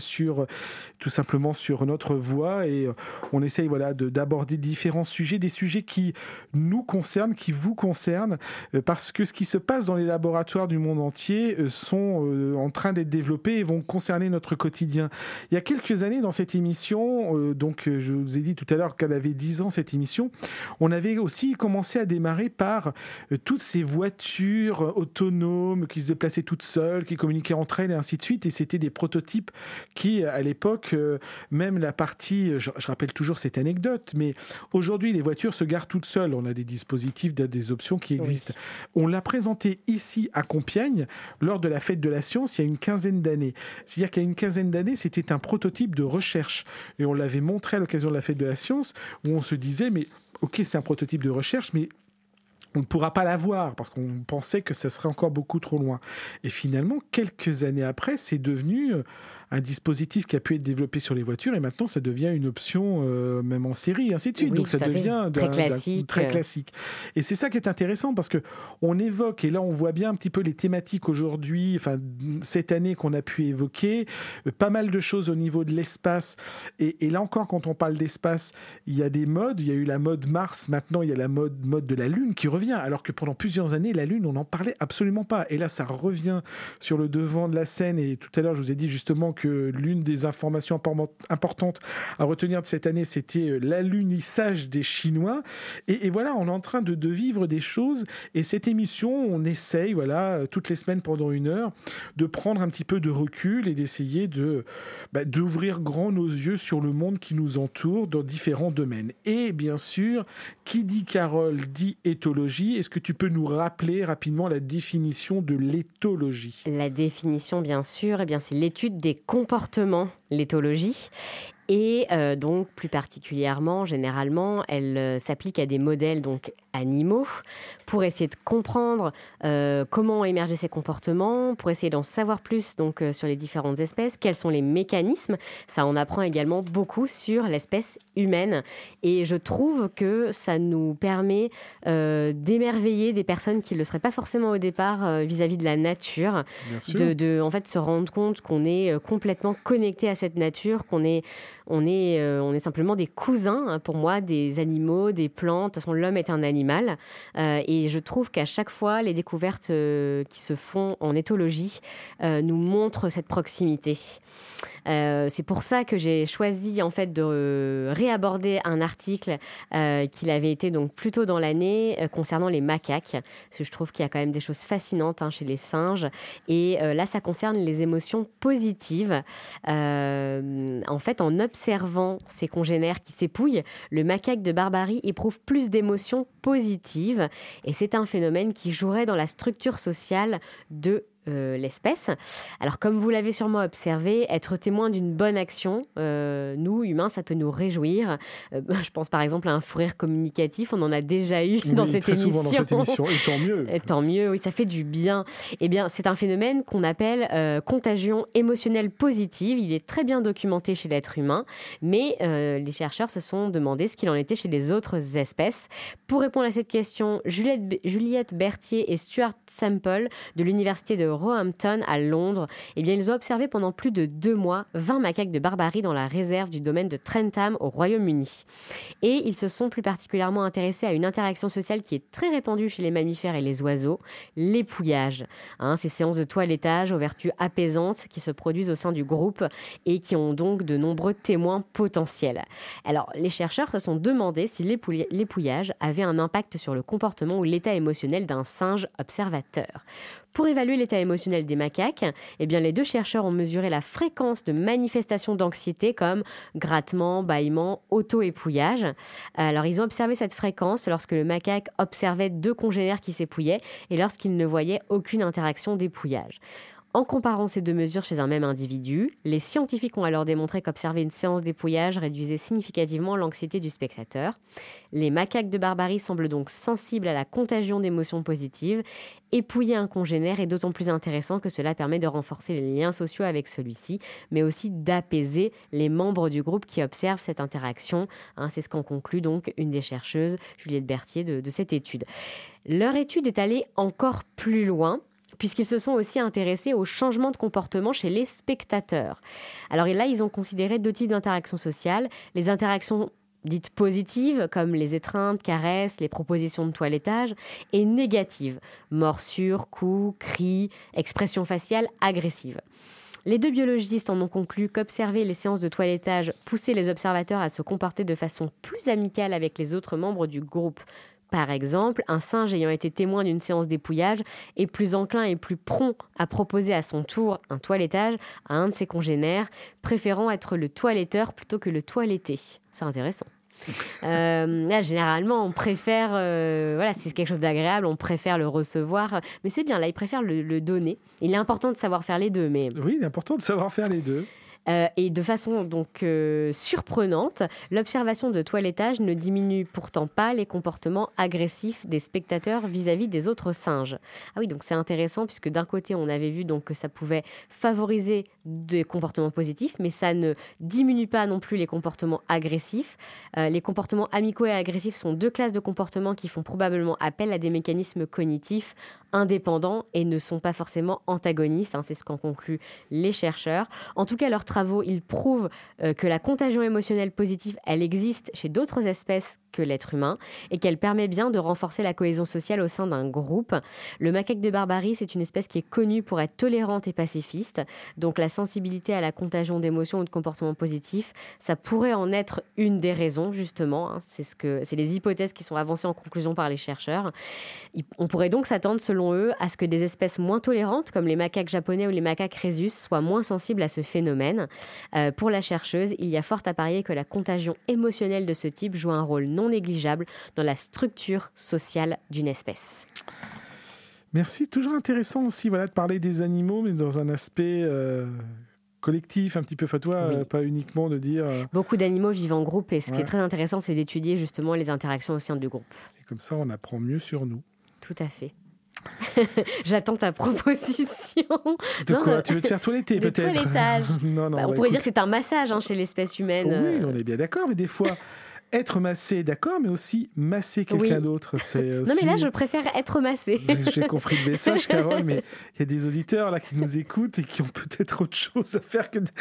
tout simplement sur notre voix, et on essaye voilà, d'aborder différents sujets, des sujets qui nous concernent, qui vous concernent, parce que ce qui se passe dans les laboratoires du monde entier sont en train d'être développés et vont concerner notre quotidien. Il y a quelques années, dans cette émission, donc je vous ai dit tout à l'heure qu'elle avait 10 ans, cette émission, on avait aussi commencé à démarrer par toutes ces voitures autonomes qui se déplaçaient toutes seules, qui communiquaient entre elles et ainsi de suite, et c'était des prototypes qui, à l'époque, même la partie, je rappelle toujours cette anecdote, mais aujourd'hui les voitures se garent toutes seules, on a des dispositifs, des options qui existent. Oui. On l'a présenté ici à Compiègne lors de la fête de la science il y a une quinzaine d'années. C'est-à-dire qu'il y a une quinzaine d'années, c'était un prototype de recherche, et on l'avait montré à l'occasion de la fête de la science, où on se disait, mais ok, c'est un prototype de recherche, mais on ne pourra pas l'avoir parce qu'on pensait que ça serait encore beaucoup trop loin. Et finalement, quelques années après, c'est devenu un dispositif qui a pu être développé sur les voitures et maintenant ça devient une option même en série, ainsi de suite. Oui, donc ça devient très classique. Et c'est ça qui est intéressant parce que on évoque, et là on voit bien un petit peu les thématiques aujourd'hui, enfin cette année qu'on a pu évoquer, pas mal de choses au niveau de l'espace. Et là encore, quand on parle d'espace, il y a des modes. Il y a eu la mode Mars, maintenant il y a la mode de la Lune qui revient, alors que pendant plusieurs années, la Lune, on n'en parlait absolument pas. Et là, ça revient sur le devant de la scène. Et tout à l'heure, je vous ai dit justement que l'une des informations importantes à retenir de cette année, c'était l'alunissage des Chinois. Et voilà, on est en train de vivre des choses. Et cette émission, on essaye, voilà, toutes les semaines pendant 1 heure, de prendre un petit peu de recul et d'essayer d'ouvrir grand nos yeux sur le monde qui nous entoure dans différents domaines. Et bien sûr, qui dit Carole dit éthologie. Est-ce que tu peux nous rappeler rapidement la définition de l'éthologie ? La définition, bien sûr, c'est l'étude des comportements, l'éthologie. Et donc, plus particulièrement, généralement, elle s'applique à des modèles donc animaux pour essayer de comprendre comment ont émergé ces comportements, pour essayer d'en savoir plus donc, sur les différentes espèces, quels sont les mécanismes. Ça, on apprend également beaucoup sur l'espèce humaine. Et je trouve que ça nous permet d'émerveiller des personnes qui ne le seraient pas forcément au départ vis-à-vis de la nature, de en fait, se rendre compte qu'on est complètement connecté à cette nature, qu'on est On est simplement des cousins, hein, pour moi, des animaux, des plantes. De toute façon, l'homme est un animal. Et je trouve qu'à chaque fois, les découvertes qui se font en éthologie nous montrent cette proximité. C'est pour ça que j'ai choisi en fait de réaborder un article qu'il avait été donc plus tôt dans l'année concernant les macaques, parce que je trouve qu'il y a quand même des choses fascinantes chez les singes. Et là, ça concerne les émotions positives. En fait, en observant ses congénères qui s'épouillent, le macaque de Barbarie éprouve plus d'émotions positives. Et c'est un phénomène qui jouerait dans la structure sociale de l'espèce. Alors, comme vous l'avez sûrement observé, être témoin d'une bonne action, nous, humains, ça peut nous réjouir. Je pense par exemple à un fou rire communicatif, on en a déjà eu dans cette très émission. souvent dans cette émission, et tant mieux. Et tant mieux, oui, ça fait du bien. Eh bien, c'est un phénomène qu'on appelle contagion émotionnelle positive. Il est très bien documenté chez l'être humain, mais les chercheurs se sont demandé ce qu'il en était chez les autres espèces. Pour répondre à cette question, Juliette Berthier et Stuart Semple de l'université de Roehampton à Londres, eh bien, ils ont observé pendant plus de 2 mois 20 macaques de Barbarie dans la réserve du domaine de Trentham au Royaume-Uni. Et ils se sont plus particulièrement intéressés à une interaction sociale qui est très répandue chez les mammifères et les oiseaux, l'épouillage. Ces séances de toilettage aux vertus apaisantes qui se produisent au sein du groupe et qui ont donc de nombreux témoins potentiels. Alors, les chercheurs se sont demandé si l'épouillage avait un impact sur le comportement ou l'état émotionnel d'un singe observateur. Pour évaluer l'état émotionnel des macaques, eh bien, les 2 chercheurs ont mesuré la fréquence de manifestations d'anxiété comme grattement, bâillement, auto-épouillage. Alors, ils ont observé cette fréquence lorsque le macaque observait 2 congénères qui s'épouillaient et lorsqu'il ne voyait aucune interaction d'épouillage. En comparant ces 2 mesures chez un même individu, les scientifiques ont alors démontré qu'observer une séance d'épouillage réduisait significativement l'anxiété du spectateur. Les macaques de Barbarie semblent donc sensibles à la contagion d'émotions positives. Épouiller un congénère est d'autant plus intéressant que cela permet de renforcer les liens sociaux avec celui-ci, mais aussi d'apaiser les membres du groupe qui observent cette interaction. C'est ce qu'en conclut donc une des chercheuses, Juliette Berthier, de cette étude. Leur étude est allée encore plus loin, puisqu'ils se sont aussi intéressés au changement de comportement chez les spectateurs. Alors là, ils ont considéré 2 types d'interactions sociales. Les interactions dites positives, comme les étreintes, caresses, les propositions de toilettage, et négatives, morsures, coups, cris, expressions faciales agressives. Les 2 biologistes en ont conclu qu'observer les séances de toilettage poussait les observateurs à se comporter de façon plus amicale avec les autres membres du groupe. Par exemple, un singe ayant été témoin d'une séance d'épouillage est plus enclin et plus prompt à proposer à son tour un toilettage à un de ses congénères, préférant être le toiletteur plutôt que le toiletté. C'est intéressant. Là, généralement, on préfère, c'est quelque chose d'agréable, on préfère le recevoir, mais c'est bien, là, ils préfèrent le donner. Il est important de savoir faire les deux, mais... Oui, il est important de savoir faire les deux. Et de façon donc surprenante, l'observation de toilettage ne diminue pourtant pas les comportements agressifs des spectateurs vis-à-vis des autres singes. Ah oui, donc c'est intéressant puisque d'un côté on avait vu donc que ça pouvait favoriser des comportements positifs, mais ça ne diminue pas non plus les comportements agressifs. Les comportements amicaux et agressifs sont 2 classes de comportements qui font probablement appel à des mécanismes cognitifs indépendants et ne sont pas forcément antagonistes. C'est ce qu'en concluent les chercheurs. En tout cas, leurs travaux, ils prouvent que la contagion émotionnelle positive, elle existe chez d'autres espèces que l'être humain et qu'elle permet bien de renforcer la cohésion sociale au sein d'un groupe. Le macaque de Barbarie, c'est une espèce qui est connue pour être tolérante et pacifiste. Donc la sensibilité à la contagion d'émotions ou de comportements positifs, ça pourrait en être une des raisons, justement. C'est les hypothèses qui sont avancées en conclusion par les chercheurs. On pourrait donc s'attendre, selon eux, à ce que des espèces moins tolérantes, comme les macaques japonais ou les macaques rhésus, soient moins sensibles à ce phénomène. Pour la chercheuse, il y a fort à parier que la contagion émotionnelle de ce type joue un rôle non négligeable dans la structure sociale d'une espèce. Merci, toujours intéressant aussi de parler des animaux, mais dans un aspect collectif, un petit peu fatwa, oui. Pas uniquement de dire... Beaucoup d'animaux vivent en groupe et ce qui est très intéressant, c'est d'étudier justement les interactions au sein du groupe. Et comme ça, on apprend mieux sur nous. Tout à fait. J'attends ta proposition. De quoi ? Tu veux te faire toiletter peut-être ? De toilettage. On pourrait dire que c'est un massage chez l'espèce humaine. Oui, on est bien d'accord, mais des fois... être massé, d'accord, mais aussi masser quelqu'un Oui. d'autre. C'est aussi... Non, mais là, je préfère être massée. J'ai compris le message, Carole, mais il y a des auditeurs là qui nous écoutent et qui ont peut-être autre chose à faire que de...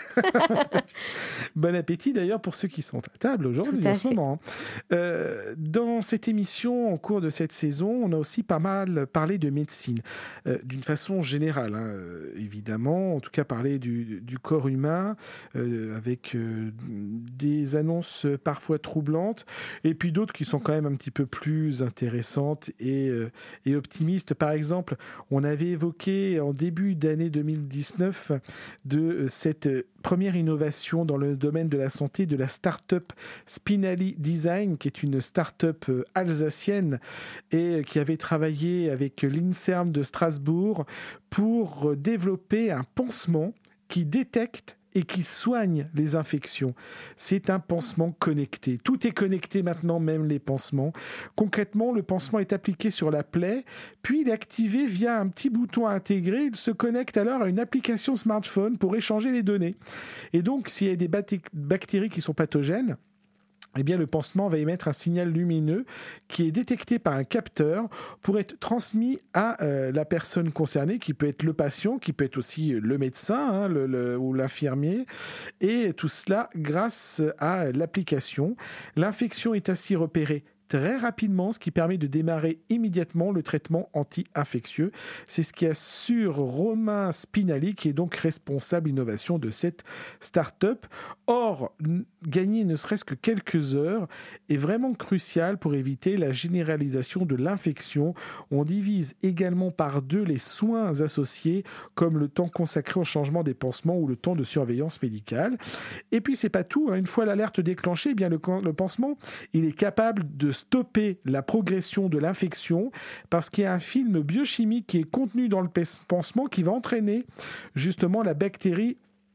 Bon appétit d'ailleurs pour ceux qui sont à table aujourd'hui, Tout à en ce fait. moment. Dans cette émission, au cours de cette saison, on a aussi pas mal parlé de médecine, d'une façon générale, hein, évidemment, en tout cas parler du corps humain, avec des annonces parfois troublantes, et puis d'autres qui sont quand même un petit peu plus intéressantes et optimistes. Par exemple, on avait évoqué en début d'année 2019 de cette première innovation dans le domaine de la santé de la start-up Spinali Design, qui est une start-up alsacienne et qui avait travaillé avec l'INSERM de Strasbourg pour développer un pansement qui détecte et qui soigne les infections. C'est un pansement connecté. Tout est connecté maintenant, même les pansements. Concrètement, le pansement est appliqué sur la plaie, puis il est activé via un petit bouton à intégrer. Il se connecte alors à une application smartphone pour échanger les données. Et donc, s'il y a des bactéries qui sont pathogènes, eh bien, le pansement va émettre un signal lumineux qui est détecté par un capteur pour être transmis à la personne concernée, qui peut être le patient, qui peut être aussi le médecin, hein, ou l'infirmier, et tout cela grâce à l'application. L'infection est ainsi repérée très rapidement, ce qui permet de démarrer immédiatement le traitement anti-infectieux. C'est ce qu'assure Romain Spinali, qui est donc responsable innovation de cette start-up. Or, gagner ne serait-ce que quelques heures est vraiment crucial pour éviter la généralisation de l'infection. On divise également par 2 les soins associés, comme le temps consacré au changement des pansements ou le temps de surveillance médicale. Et puis, c'est pas tout, hein. Une fois l'alerte déclenchée, eh bien le pansement, il est capable de stopper la progression de l'infection parce qu'il y a un film biochimique qui est contenu dans le pansement qui va entraîner justement la bactérie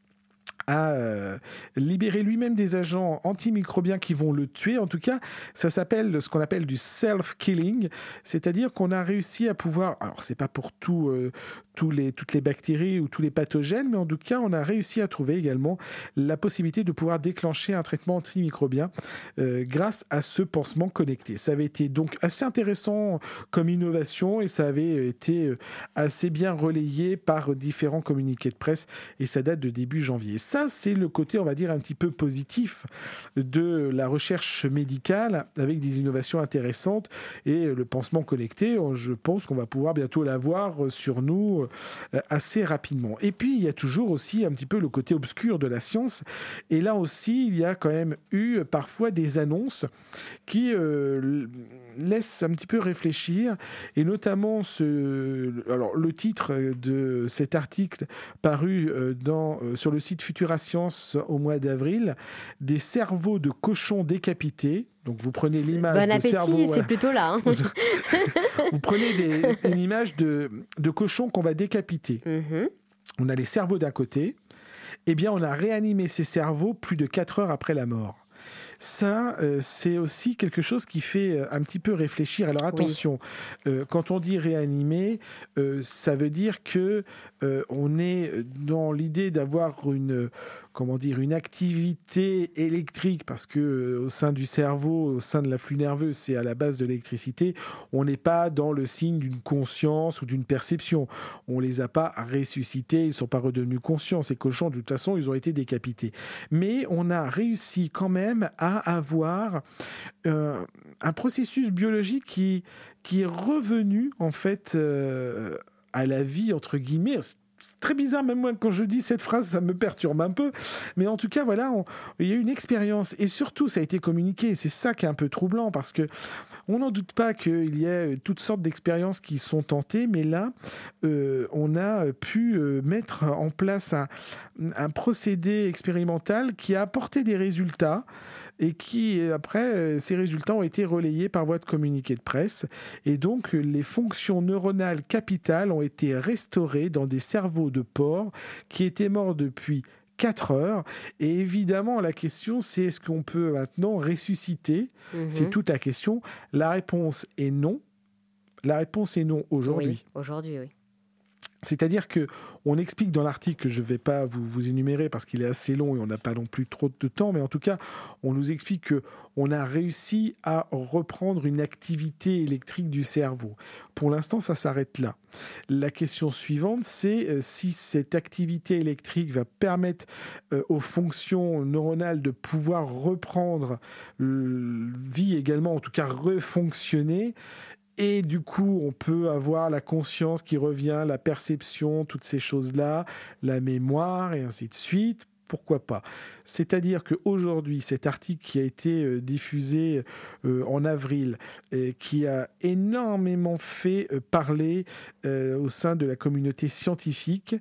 à libérer lui-même des agents antimicrobiens qui vont le tuer. En tout cas, ça s'appelle ce qu'on appelle du self-killing, c'est-à-dire qu'on a réussi à pouvoir, alors c'est pas pour toutes les bactéries ou tous les pathogènes, mais en tout cas, on a réussi à trouver également la possibilité de pouvoir déclencher un traitement antimicrobien grâce à ce pansement connecté. Ça avait été donc assez intéressant comme innovation et ça avait été assez bien relayé par différents communiqués de presse et ça date de début janvier. Ça, c'est le côté, on va dire, un petit peu positif de la recherche médicale avec des innovations intéressantes et le pansement connecté, je pense qu'on va pouvoir bientôt l'avoir sur nous assez rapidement. Et puis, il y a toujours aussi un petit peu le côté obscur de la science et là aussi, il y a quand même eu parfois des annonces qui laissent un petit peu réfléchir et notamment le titre de cet article paru sur le site Futura Science au mois d'avril, des cerveaux de cochons décapités. Donc vous prenez l'image bon de appétit, cerveau. c'est Voilà. plutôt là. Hein. Vous prenez une image de cochons qu'on va décapiter. Mhm. On a les cerveaux d'un côté. Eh bien, on a réanimé ces cerveaux plus de 4 heures après la mort. Ça, c'est aussi quelque chose qui fait un petit peu réfléchir. Alors attention, quand on dit réanimer, ça veut dire que on est dans l'idée d'avoir une activité électrique, parce que au sein du cerveau, au sein de l'afflux nerveux, c'est à la base de l'électricité. On n'est pas dans le signe d'une conscience ou d'une perception. On les a pas ressuscités, ils sont pas redevenus conscients. Ces cochons, de toute façon, ils ont été décapités. Mais on a réussi quand même à avoir un processus biologique qui est revenu en fait à la vie, entre guillemets. C'est très bizarre, même moi, quand je dis cette phrase, ça me perturbe un peu. Mais en tout cas, voilà, il y a eu une expérience. Et surtout, ça a été communiqué. C'est ça qui est un peu troublant, parce que on n'en doute pas qu'il y ait toutes sortes d'expériences qui sont tentées. Mais là, on a pu mettre en place un procédé expérimental qui a apporté des résultats et qui, après, ces résultats ont été relayés par voie de communiqué de presse. Et donc, les fonctions neuronales capitales ont été restaurées dans des cerveaux de porcs qui étaient morts depuis 4 heures. Et évidemment, la question, c'est est-ce qu'on peut maintenant ressusciter ? C'est toute la question. La réponse est non. La réponse est non aujourd'hui. Oui, aujourd'hui, oui. C'est-à-dire qu'on explique dans l'article, que je ne vais pas vous énumérer parce qu'il est assez long et on n'a pas non plus trop de temps, mais en tout cas, on nous explique qu'on a réussi à reprendre une activité électrique du cerveau. Pour l'instant, ça s'arrête là. La question suivante, c'est si cette activité électrique va permettre aux fonctions neuronales de pouvoir reprendre vie également, en tout cas refonctionner. Et du coup, on peut avoir la conscience qui revient, la perception, toutes ces choses-là, la mémoire et ainsi de suite. Pourquoi pas ? C'est-à-dire qu'aujourd'hui, cet article qui a été diffusé en avril, qui a énormément fait parler au sein de la communauté scientifique,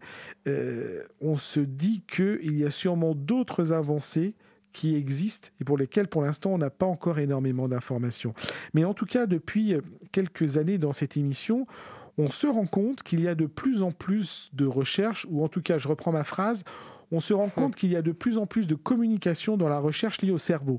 on se dit qu'il y a sûrement d'autres avancées qui existent et pour lesquels, pour l'instant, on n'a pas encore énormément d'informations. Mais en tout cas, depuis quelques années dans cette émission, on se rend compte qu'il y a de plus en plus de recherches, ou en tout cas, je reprends ma phrase, on se rend compte qu'il y a de plus en plus de communication dans la recherche liée au cerveau.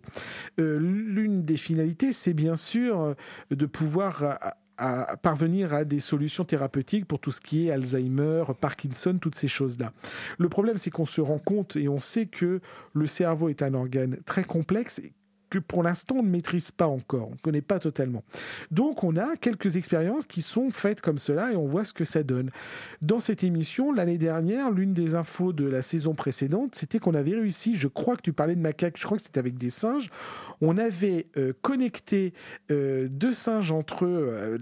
L'une des finalités, c'est bien sûr de pouvoir à parvenir à des solutions thérapeutiques pour tout ce qui est Alzheimer, Parkinson, toutes ces choses-là. Le problème, c'est qu'on se rend compte et on sait que le cerveau est un organe très complexe que pour l'instant, on ne maîtrise pas encore, on ne connaît pas totalement. Donc, on a quelques expériences qui sont faites comme cela et on voit ce que ça donne. Dans cette émission, l'année dernière, l'une des infos de la saison précédente, c'était qu'on avait réussi, je crois que tu parlais de macaques, je crois que c'était avec des singes, on avait connecté deux singes entre eux,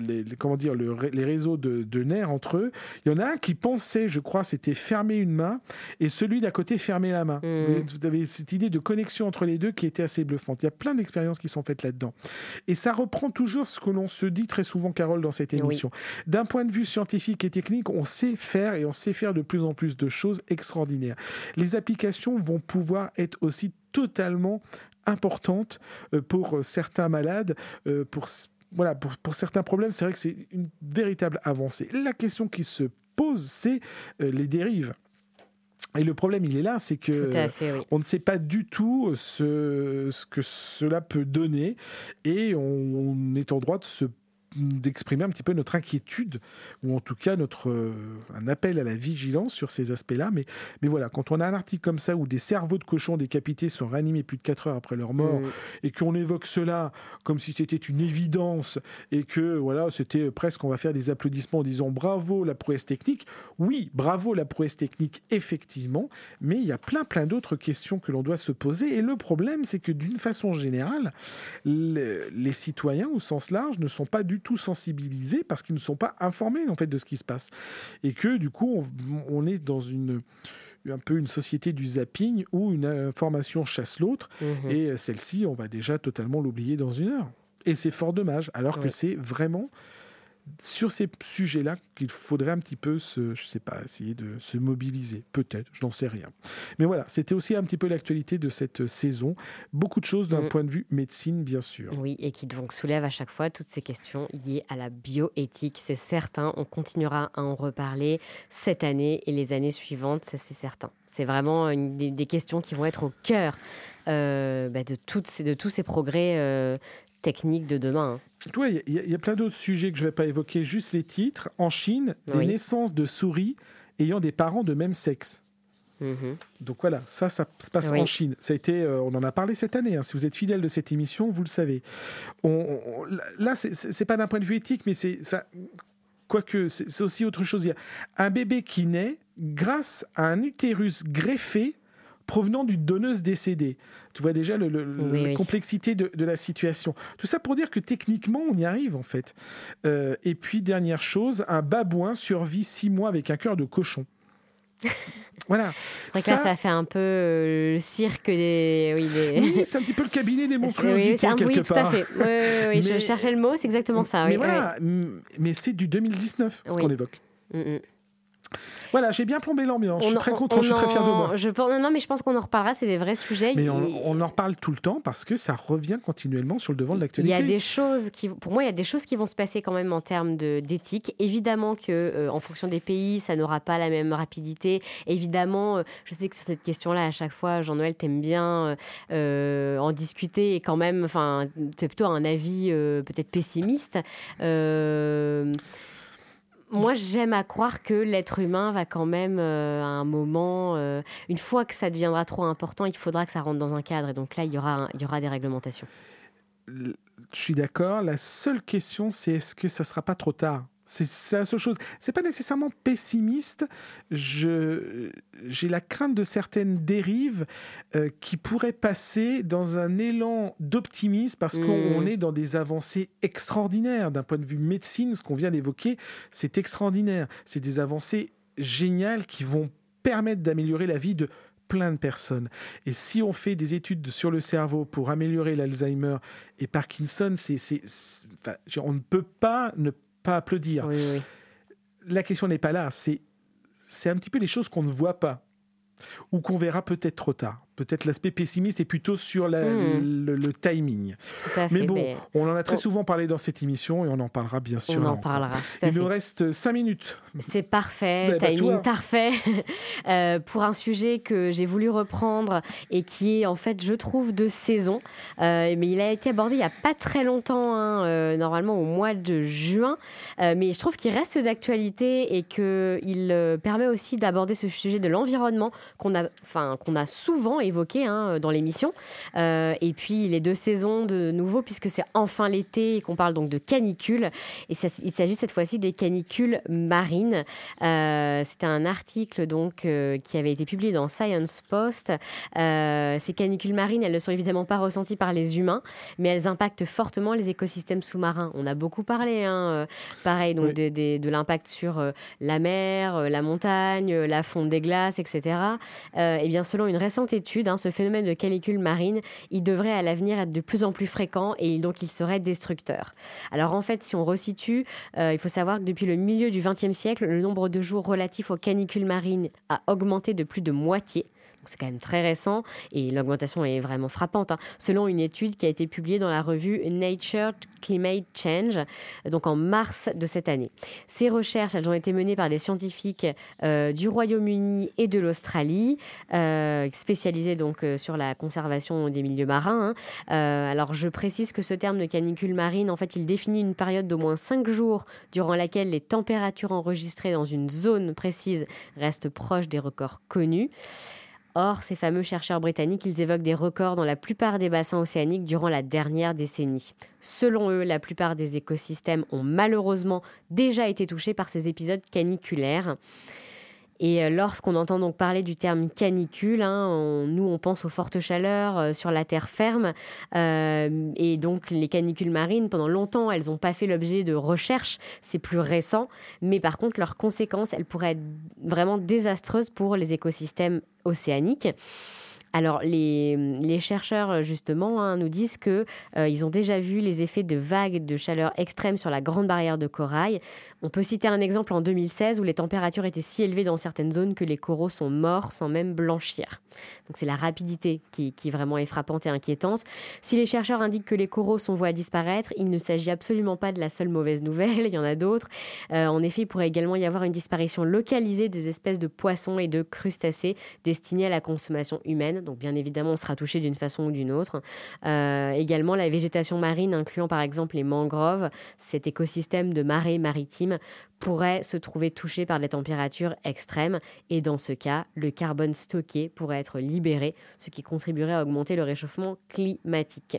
les réseaux de nerfs entre eux. Il y en a un qui pensait, je crois, c'était fermer une main et celui d'à côté fermer la main. Vous avez cette idée de connexion entre les deux qui était assez bluffante. Il y a plein d'expériences qui sont faites là-dedans. Et ça reprend toujours ce que l'on se dit très souvent, Carole, dans cette émission. Oui. D'un point de vue scientifique et technique, on sait faire et on sait faire de plus en plus de choses extraordinaires. Les applications vont pouvoir être aussi totalement importantes pour certains malades, pour certains problèmes. C'est vrai que c'est une véritable avancée. La question qui se pose, c'est les dérives. Et le problème, il est là, c'est que on ne sait pas du tout ce que cela peut donner et on est en droit d'exprimer un petit peu notre inquiétude ou en tout cas un appel à la vigilance sur ces aspects-là. Mais voilà, quand on a un article comme ça où des cerveaux de cochons décapités sont réanimés plus de 4 heures après leur mort et qu'on évoque cela comme si c'était une évidence et que voilà, c'était presque, on va faire des applaudissements en disant bravo la prouesse technique. Oui, bravo la prouesse technique, effectivement, mais il y a plein d'autres questions que l'on doit se poser et le problème, c'est que d'une façon générale, les citoyens au sens large ne sont pas du tout sensibilisés parce qu'ils ne sont pas informés en fait de ce qui se passe et que du coup on est dans un peu une société du zapping où une information chasse l'autre et celle-ci on va déjà totalement l'oublier dans une heure et c'est fort dommage alors que c'est vraiment sur ces sujets-là qu'il faudrait un petit peu essayer de se mobiliser. Peut-être, je n'en sais rien. Mais voilà, c'était aussi un petit peu l'actualité de cette saison. Beaucoup de choses d'un point de vue médecine, bien sûr. Oui, et qui donc soulève à chaque fois toutes ces questions liées à la bioéthique. C'est certain, on continuera à en reparler cette année et les années suivantes, ça c'est certain. C'est vraiment des questions qui vont être au cœur de tous ces progrès techniques de demain. Il y a plein d'autres sujets que je ne vais pas évoquer, juste les titres. En Chine, des naissances de souris ayant des parents de même sexe. Donc voilà, ça se passe en Chine. Ça a été, on en a parlé cette année. Si vous êtes fidèle de cette émission, vous le savez. Là, c'est pas d'un point de vue éthique, mais quoique, c'est aussi autre chose. Il y a un bébé qui naît grâce à un utérus greffé provenant d'une donneuse décédée. Tu vois déjà la complexité de la situation. Tout ça pour dire que techniquement, on y arrive en fait. Et puis, dernière chose, un babouin survit 6 mois avec un cœur de cochon. Voilà. Ça fait un peu le cirque des... Oui, c'est un petit peu le cabinet des monstruosités quelque part. Oui, tout à fait. Oui, je cherchais le mot, c'est exactement ça. Mais voilà, mais c'est du 2019 ce qu'on évoque. Voilà, j'ai bien plombé l'ambiance. Je suis très content, je suis très fier de moi. Non, mais je pense qu'on en reparlera, c'est des vrais sujets. Mais on en reparle tout le temps parce que ça revient continuellement sur le devant de l'actualité. Il y a des choses pour moi, il y a des choses qui vont se passer quand même en termes d'éthique. Évidemment que en fonction des pays, ça n'aura pas la même rapidité. Évidemment, je sais que sur cette question-là, à chaque fois, Jean-Noël, t'aimes bien en discuter et quand même, enfin, tu as plutôt un avis peut-être pessimiste. Moi, j'aime à croire que l'être humain va quand même, à un moment, une fois que ça deviendra trop important, il faudra que ça rentre dans un cadre. Et donc là, il y aura des réglementations. Je suis d'accord. La seule question, c'est est-ce que ça sera pas trop tard? C'est la seule chose. C'est pas nécessairement pessimiste. J'ai la crainte de certaines dérives qui pourraient passer dans un élan d'optimisme parce qu'on est dans des avancées extraordinaires. D'un point de vue médecine, ce qu'on vient d'évoquer, c'est extraordinaire. C'est des avancées géniales qui vont permettre d'améliorer la vie de plein de personnes. Et si on fait des études sur le cerveau pour améliorer l'Alzheimer et Parkinson, enfin, on ne peut pas ne pas applaudir. Oui, oui. La question n'est pas là. C'est un petit peu les choses qu'on ne voit pas ou qu'on verra peut-être trop tard. Peut-être l'aspect pessimiste est plutôt sur le timing. Tout à fait. Mais bon, on en a très souvent parlé dans cette émission et on en parlera bien sûr. On en encore. parlera, tout à Il nous fait. reste 5 minutes. C'est parfait, Eh ben, tu vois. timing parfait, pour un sujet que j'ai voulu reprendre et qui est en fait, je trouve, de saison. Mais il a été abordé il n'y a pas très longtemps, normalement au mois de juin. Mais je trouve qu'il reste d'actualité et qu'il permet aussi d'aborder ce sujet de l'environnement qu'on a souvent évoqué dans l'émission. Et puis il est de saison de nouveau puisque c'est enfin l'été et qu'on parle donc de canicules. Et il s'agit cette fois-ci des canicules marines. C'était un article donc qui avait été publié dans Science Post. Ces canicules marines, elles ne sont évidemment pas ressenties par les humains, mais elles impactent fortement les écosystèmes sous-marins. On a beaucoup parlé, pareil, donc Oui. de l'impact sur la mer, la montagne, la fonte des glaces, etc. Et bien, selon une récente étude, ce phénomène de canicules marines, il devrait à l'avenir être de plus en plus fréquent et donc il serait destructeur. Alors en fait, si on resitue, il faut savoir que depuis le milieu du XXe siècle, le nombre de jours relatifs aux canicules marines a augmenté de plus de moitié. Donc c'est quand même très récent et l'augmentation est vraiment frappante, selon une étude qui a été publiée dans la revue Nature Climate Change, donc en mars de cette année. Ces recherches, elles ont été menées par des scientifiques du Royaume-Uni et de l'Australie, spécialisés donc sur la conservation des milieux marins. Alors je précise que ce terme de canicule marine, en fait, il définit une période d'au moins 5 jours durant laquelle les températures enregistrées dans une zone précise restent proches des records connus. Or, ces fameux chercheurs britanniques, ils évoquent des records dans la plupart des bassins océaniques durant la dernière décennie. Selon eux, la plupart des écosystèmes ont malheureusement déjà été touchés par ces épisodes caniculaires. Et lorsqu'on entend donc parler du terme canicule, nous on pense aux fortes chaleurs sur la terre ferme. Et donc les canicules marines, pendant longtemps, elles n'ont pas fait l'objet de recherches. C'est plus récent. Mais par contre, leurs conséquences, elles pourraient être vraiment désastreuses pour les écosystèmes océaniques. Alors, les chercheurs, justement, nous disent qu'ils ont déjà vu les effets de vagues de chaleur extrême sur la Grande Barrière de Corail. On peut citer un exemple en 2016 où les températures étaient si élevées dans certaines zones que les coraux sont morts sans même blanchir. Donc, c'est la rapidité qui vraiment est frappante et inquiétante. Si les chercheurs indiquent que les coraux sont voués à disparaître, il ne s'agit absolument pas de la seule mauvaise nouvelle. Il y en a d'autres. En effet, il pourrait également y avoir une disparition localisée des espèces de poissons et de crustacés destinées à la consommation humaine. Donc, bien évidemment, on sera touché d'une façon ou d'une autre. Également, la végétation marine, incluant par exemple les mangroves, cet écosystème de marée maritime, pourrait se trouver touché par des températures extrêmes. Et dans ce cas, le carbone stocké pourrait être libéré, ce qui contribuerait à augmenter le réchauffement climatique.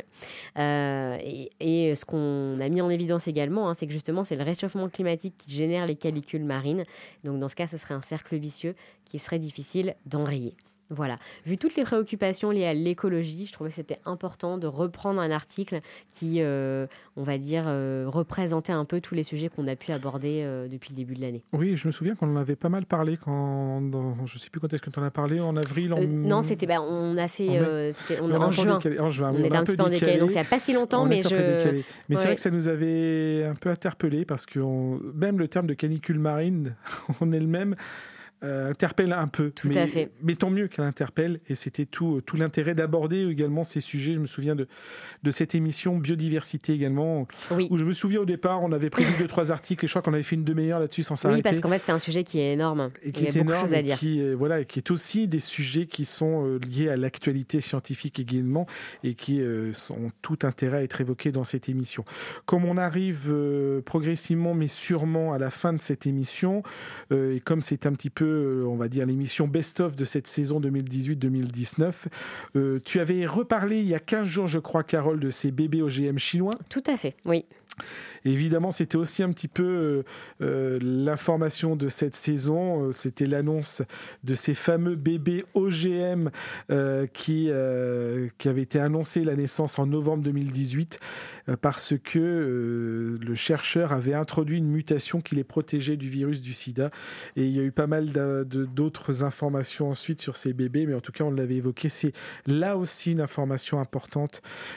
Et ce qu'on a mis en évidence également, c'est que justement, c'est le réchauffement climatique qui génère les canicules marines. Donc dans ce cas, ce serait un cercle vicieux qui serait difficile d'enrayer. Voilà. Vu toutes les préoccupations liées à l'écologie, je trouvais que c'était important de reprendre un article qui, on va dire, représentait un peu tous les sujets qu'on a pu aborder depuis le début de l'année. Oui, je me souviens qu'on en avait pas mal parlé je ne sais plus quand est-ce que tu en as parlé, en avril Non, on a fait en juin. En juin. On était un petit peu en décalé, donc ça n'a pas si longtemps, mais c'est vrai que ça nous avait un peu interpellé parce que même le terme de canicule marine en elle-même, interpelle un peu. Tout à fait. Mais tant mieux qu'elle interpelle, et c'était tout l'intérêt d'aborder également ces sujets. Je me souviens de cette émission biodiversité également, Oui. où je me souviens au départ, on avait prévu 2-3 articles, et je crois qu'on avait fait une demi-heure là-dessus sans s'arrêter. Oui, parce qu'en fait, c'est un sujet qui est énorme. Et qui Il y a est beaucoup de énorme, choses à et dire. qui est aussi des sujets qui sont liés à l'actualité scientifique également, et qui ont tout intérêt à être évoqués dans cette émission. Comme on arrive progressivement mais sûrement à la fin de cette émission, et comme c'est un petit peu, on va dire, l'émission best-of de cette saison 2018-2019, tu avais reparlé il y a 15 jours, je crois, Carole, de ces bébés OGM chinois. Tout à fait, oui. Évidemment, c'était aussi un petit peu l'information de cette saison. C'était l'annonce de ces fameux bébés OGM qui avait été annoncé la naissance en novembre 2018 parce que le chercheur avait introduit une mutation qui les protégeait du virus du sida. Et il y a eu pas mal d'autres informations ensuite sur ces bébés, mais en tout cas, on l'avait évoqué. C'est là aussi une information importante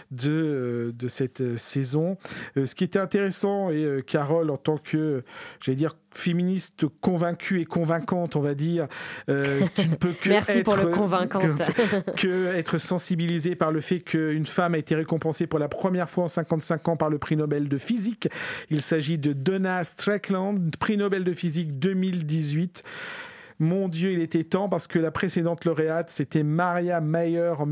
de cette saison. Ce qui était intéressant, et Carole, en tant que, j'allais dire, féministe convaincue et convaincante, on va dire, tu ne peux que Merci pour le convaincante. que être sensibilisée par le fait qu'une femme a été récompensée pour la première fois en 55 ans par le prix Nobel de physique. Il s'agit de Donna Strickland, prix Nobel de physique 2018. Mon Dieu, il était temps, parce que la précédente lauréate, c'était Maria Mayer en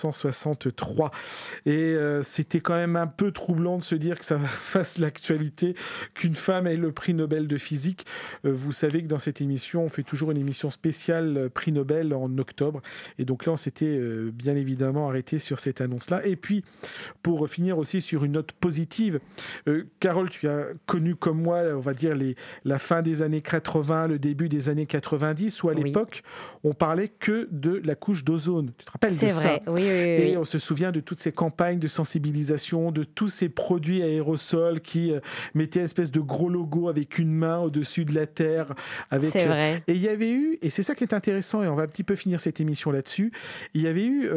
1963. Et c'était quand même un peu troublant de se dire que ça fasse l'actualité, qu'une femme ait le prix Nobel de physique. Vous savez que dans cette émission, on fait toujours une émission spéciale prix Nobel en octobre. Et donc là, on s'était bien évidemment arrêté sur cette annonce-là. Et puis, pour finir aussi sur une note positive, Carole, tu as connu comme moi, on va dire, la fin des années 80, le début des années 90, où à l'époque, on parlait que de la couche d'ozone. Tu te rappelles de ça? C'est vrai, oui. Et on se souvient de toutes ces campagnes de sensibilisation, de tous ces produits aérosols qui mettaient une espèce de gros logo avec une main au-dessus de la Terre. C'est vrai. Et il y avait eu, et c'est ça qui est intéressant, et on va un petit peu finir cette émission là-dessus, il y avait eu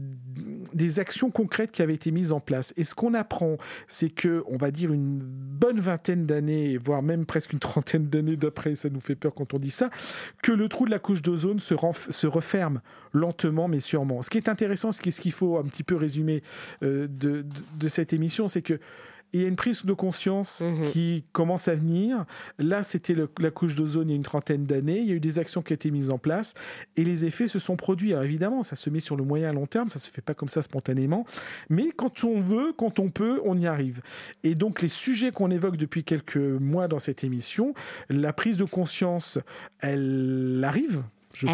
des actions concrètes qui avaient été mises en place. Et ce qu'on apprend, c'est que, on va dire, une bonne vingtaine d'années, voire même presque une trentaine d'années d'après, ça nous fait peur quand on dit ça, que le trou de la couche d'ozone se referme lentement mais sûrement. Ce qui est intéressant, ce qu'il faut un petit peu résumer de cette émission, c'est que il y a une prise de conscience qui commence à venir. Là, c'était la couche d'ozone il y a une trentaine d'années. Il y a eu des actions qui ont été mises en place et les effets se sont produits. Alors évidemment, ça se met sur le moyen et long terme, ça ne se fait pas comme ça spontanément. Mais quand on veut, quand on peut, on y arrive. Et donc, les sujets qu'on évoque depuis quelques mois dans cette émission, la prise de conscience, elle arrive.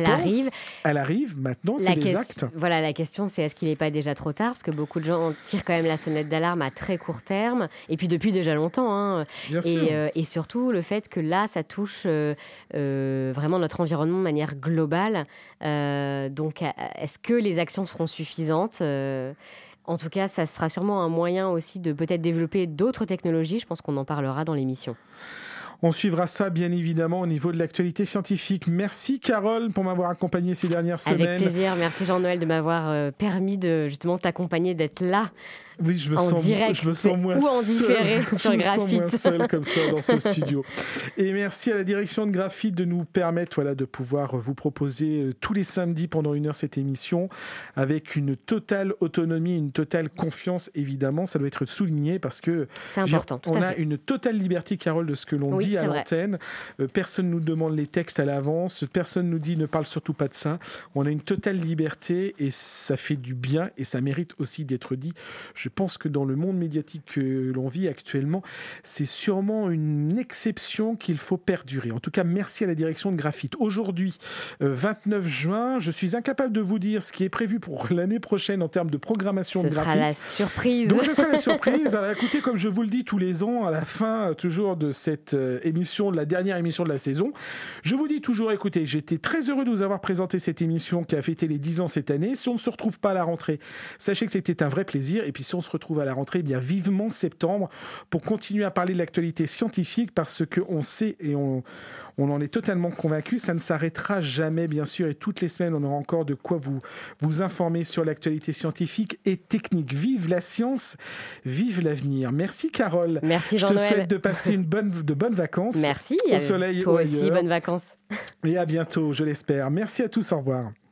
Elle arrive, maintenant, c'est des actes. Voilà, la question, c'est est-ce qu'il n'est pas déjà trop tard? Parce que beaucoup de gens tirent quand même la sonnette d'alarme à très court terme, et puis depuis déjà longtemps. Hein. Bien sûr. Et surtout, le fait que là, ça touche vraiment notre environnement de manière globale. Donc, est-ce que les actions seront suffisantes? En tout cas, ça sera sûrement un moyen aussi de peut-être développer d'autres technologies. Je pense qu'on en parlera dans l'émission. On suivra ça, bien évidemment, au niveau de l'actualité scientifique. Merci, Carole, pour m'avoir accompagné ces dernières semaines. Avec plaisir. Merci, Jean-Noël, de m'avoir permis de justement t'accompagner, d'être là. Oui, je me sens moins ou en différé seul. sur Je me Graphite. sens moins seul comme ça dans ce studio. Et merci à la direction de Graphite de nous permettre de pouvoir vous proposer tous les samedis pendant 1 heure cette émission avec une totale autonomie, une totale confiance, évidemment. Ça doit être souligné parce que c'est important. on a une totale liberté, Carole, de ce que l'on dit à l'antenne. Personne ne nous demande les textes à l'avance. Personne nous dit ne parle surtout pas de ça. On a une totale liberté et ça fait du bien et ça mérite aussi d'être dit. Je pense que dans le monde médiatique que l'on vit actuellement, c'est sûrement une exception qu'il faut perdurer. En tout cas, merci à la direction de Graphite. Aujourd'hui, 29 juin, je suis incapable de vous dire ce qui est prévu pour l'année prochaine en termes de programmation de Graphite. Ce sera la surprise. Donc, ce sera la surprise. Alors, écoutez, comme je vous le dis tous les ans, à la fin toujours de cette émission, de la dernière émission de la saison, je vous dis toujours, écoutez, j'étais très heureux de vous avoir présenté cette émission qui a fêté les 10 ans cette année. Si on ne se retrouve pas à la rentrée, sachez que c'était un vrai plaisir. Et puis, surtout, on se retrouve à la rentrée, bien vivement septembre pour continuer à parler de l'actualité scientifique parce qu'on sait et on en est totalement convaincu, ça ne s'arrêtera jamais bien sûr et toutes les semaines on aura encore de quoi vous informer sur l'actualité scientifique et technique. Vive la science, vive l'avenir. Merci Carole. Merci Je te Jean-Noël. souhaite de passer de bonnes vacances. Merci. Au soleil Toi ou aussi, ailleurs. bonnes vacances. Et à bientôt, je l'espère. Merci à tous, au revoir.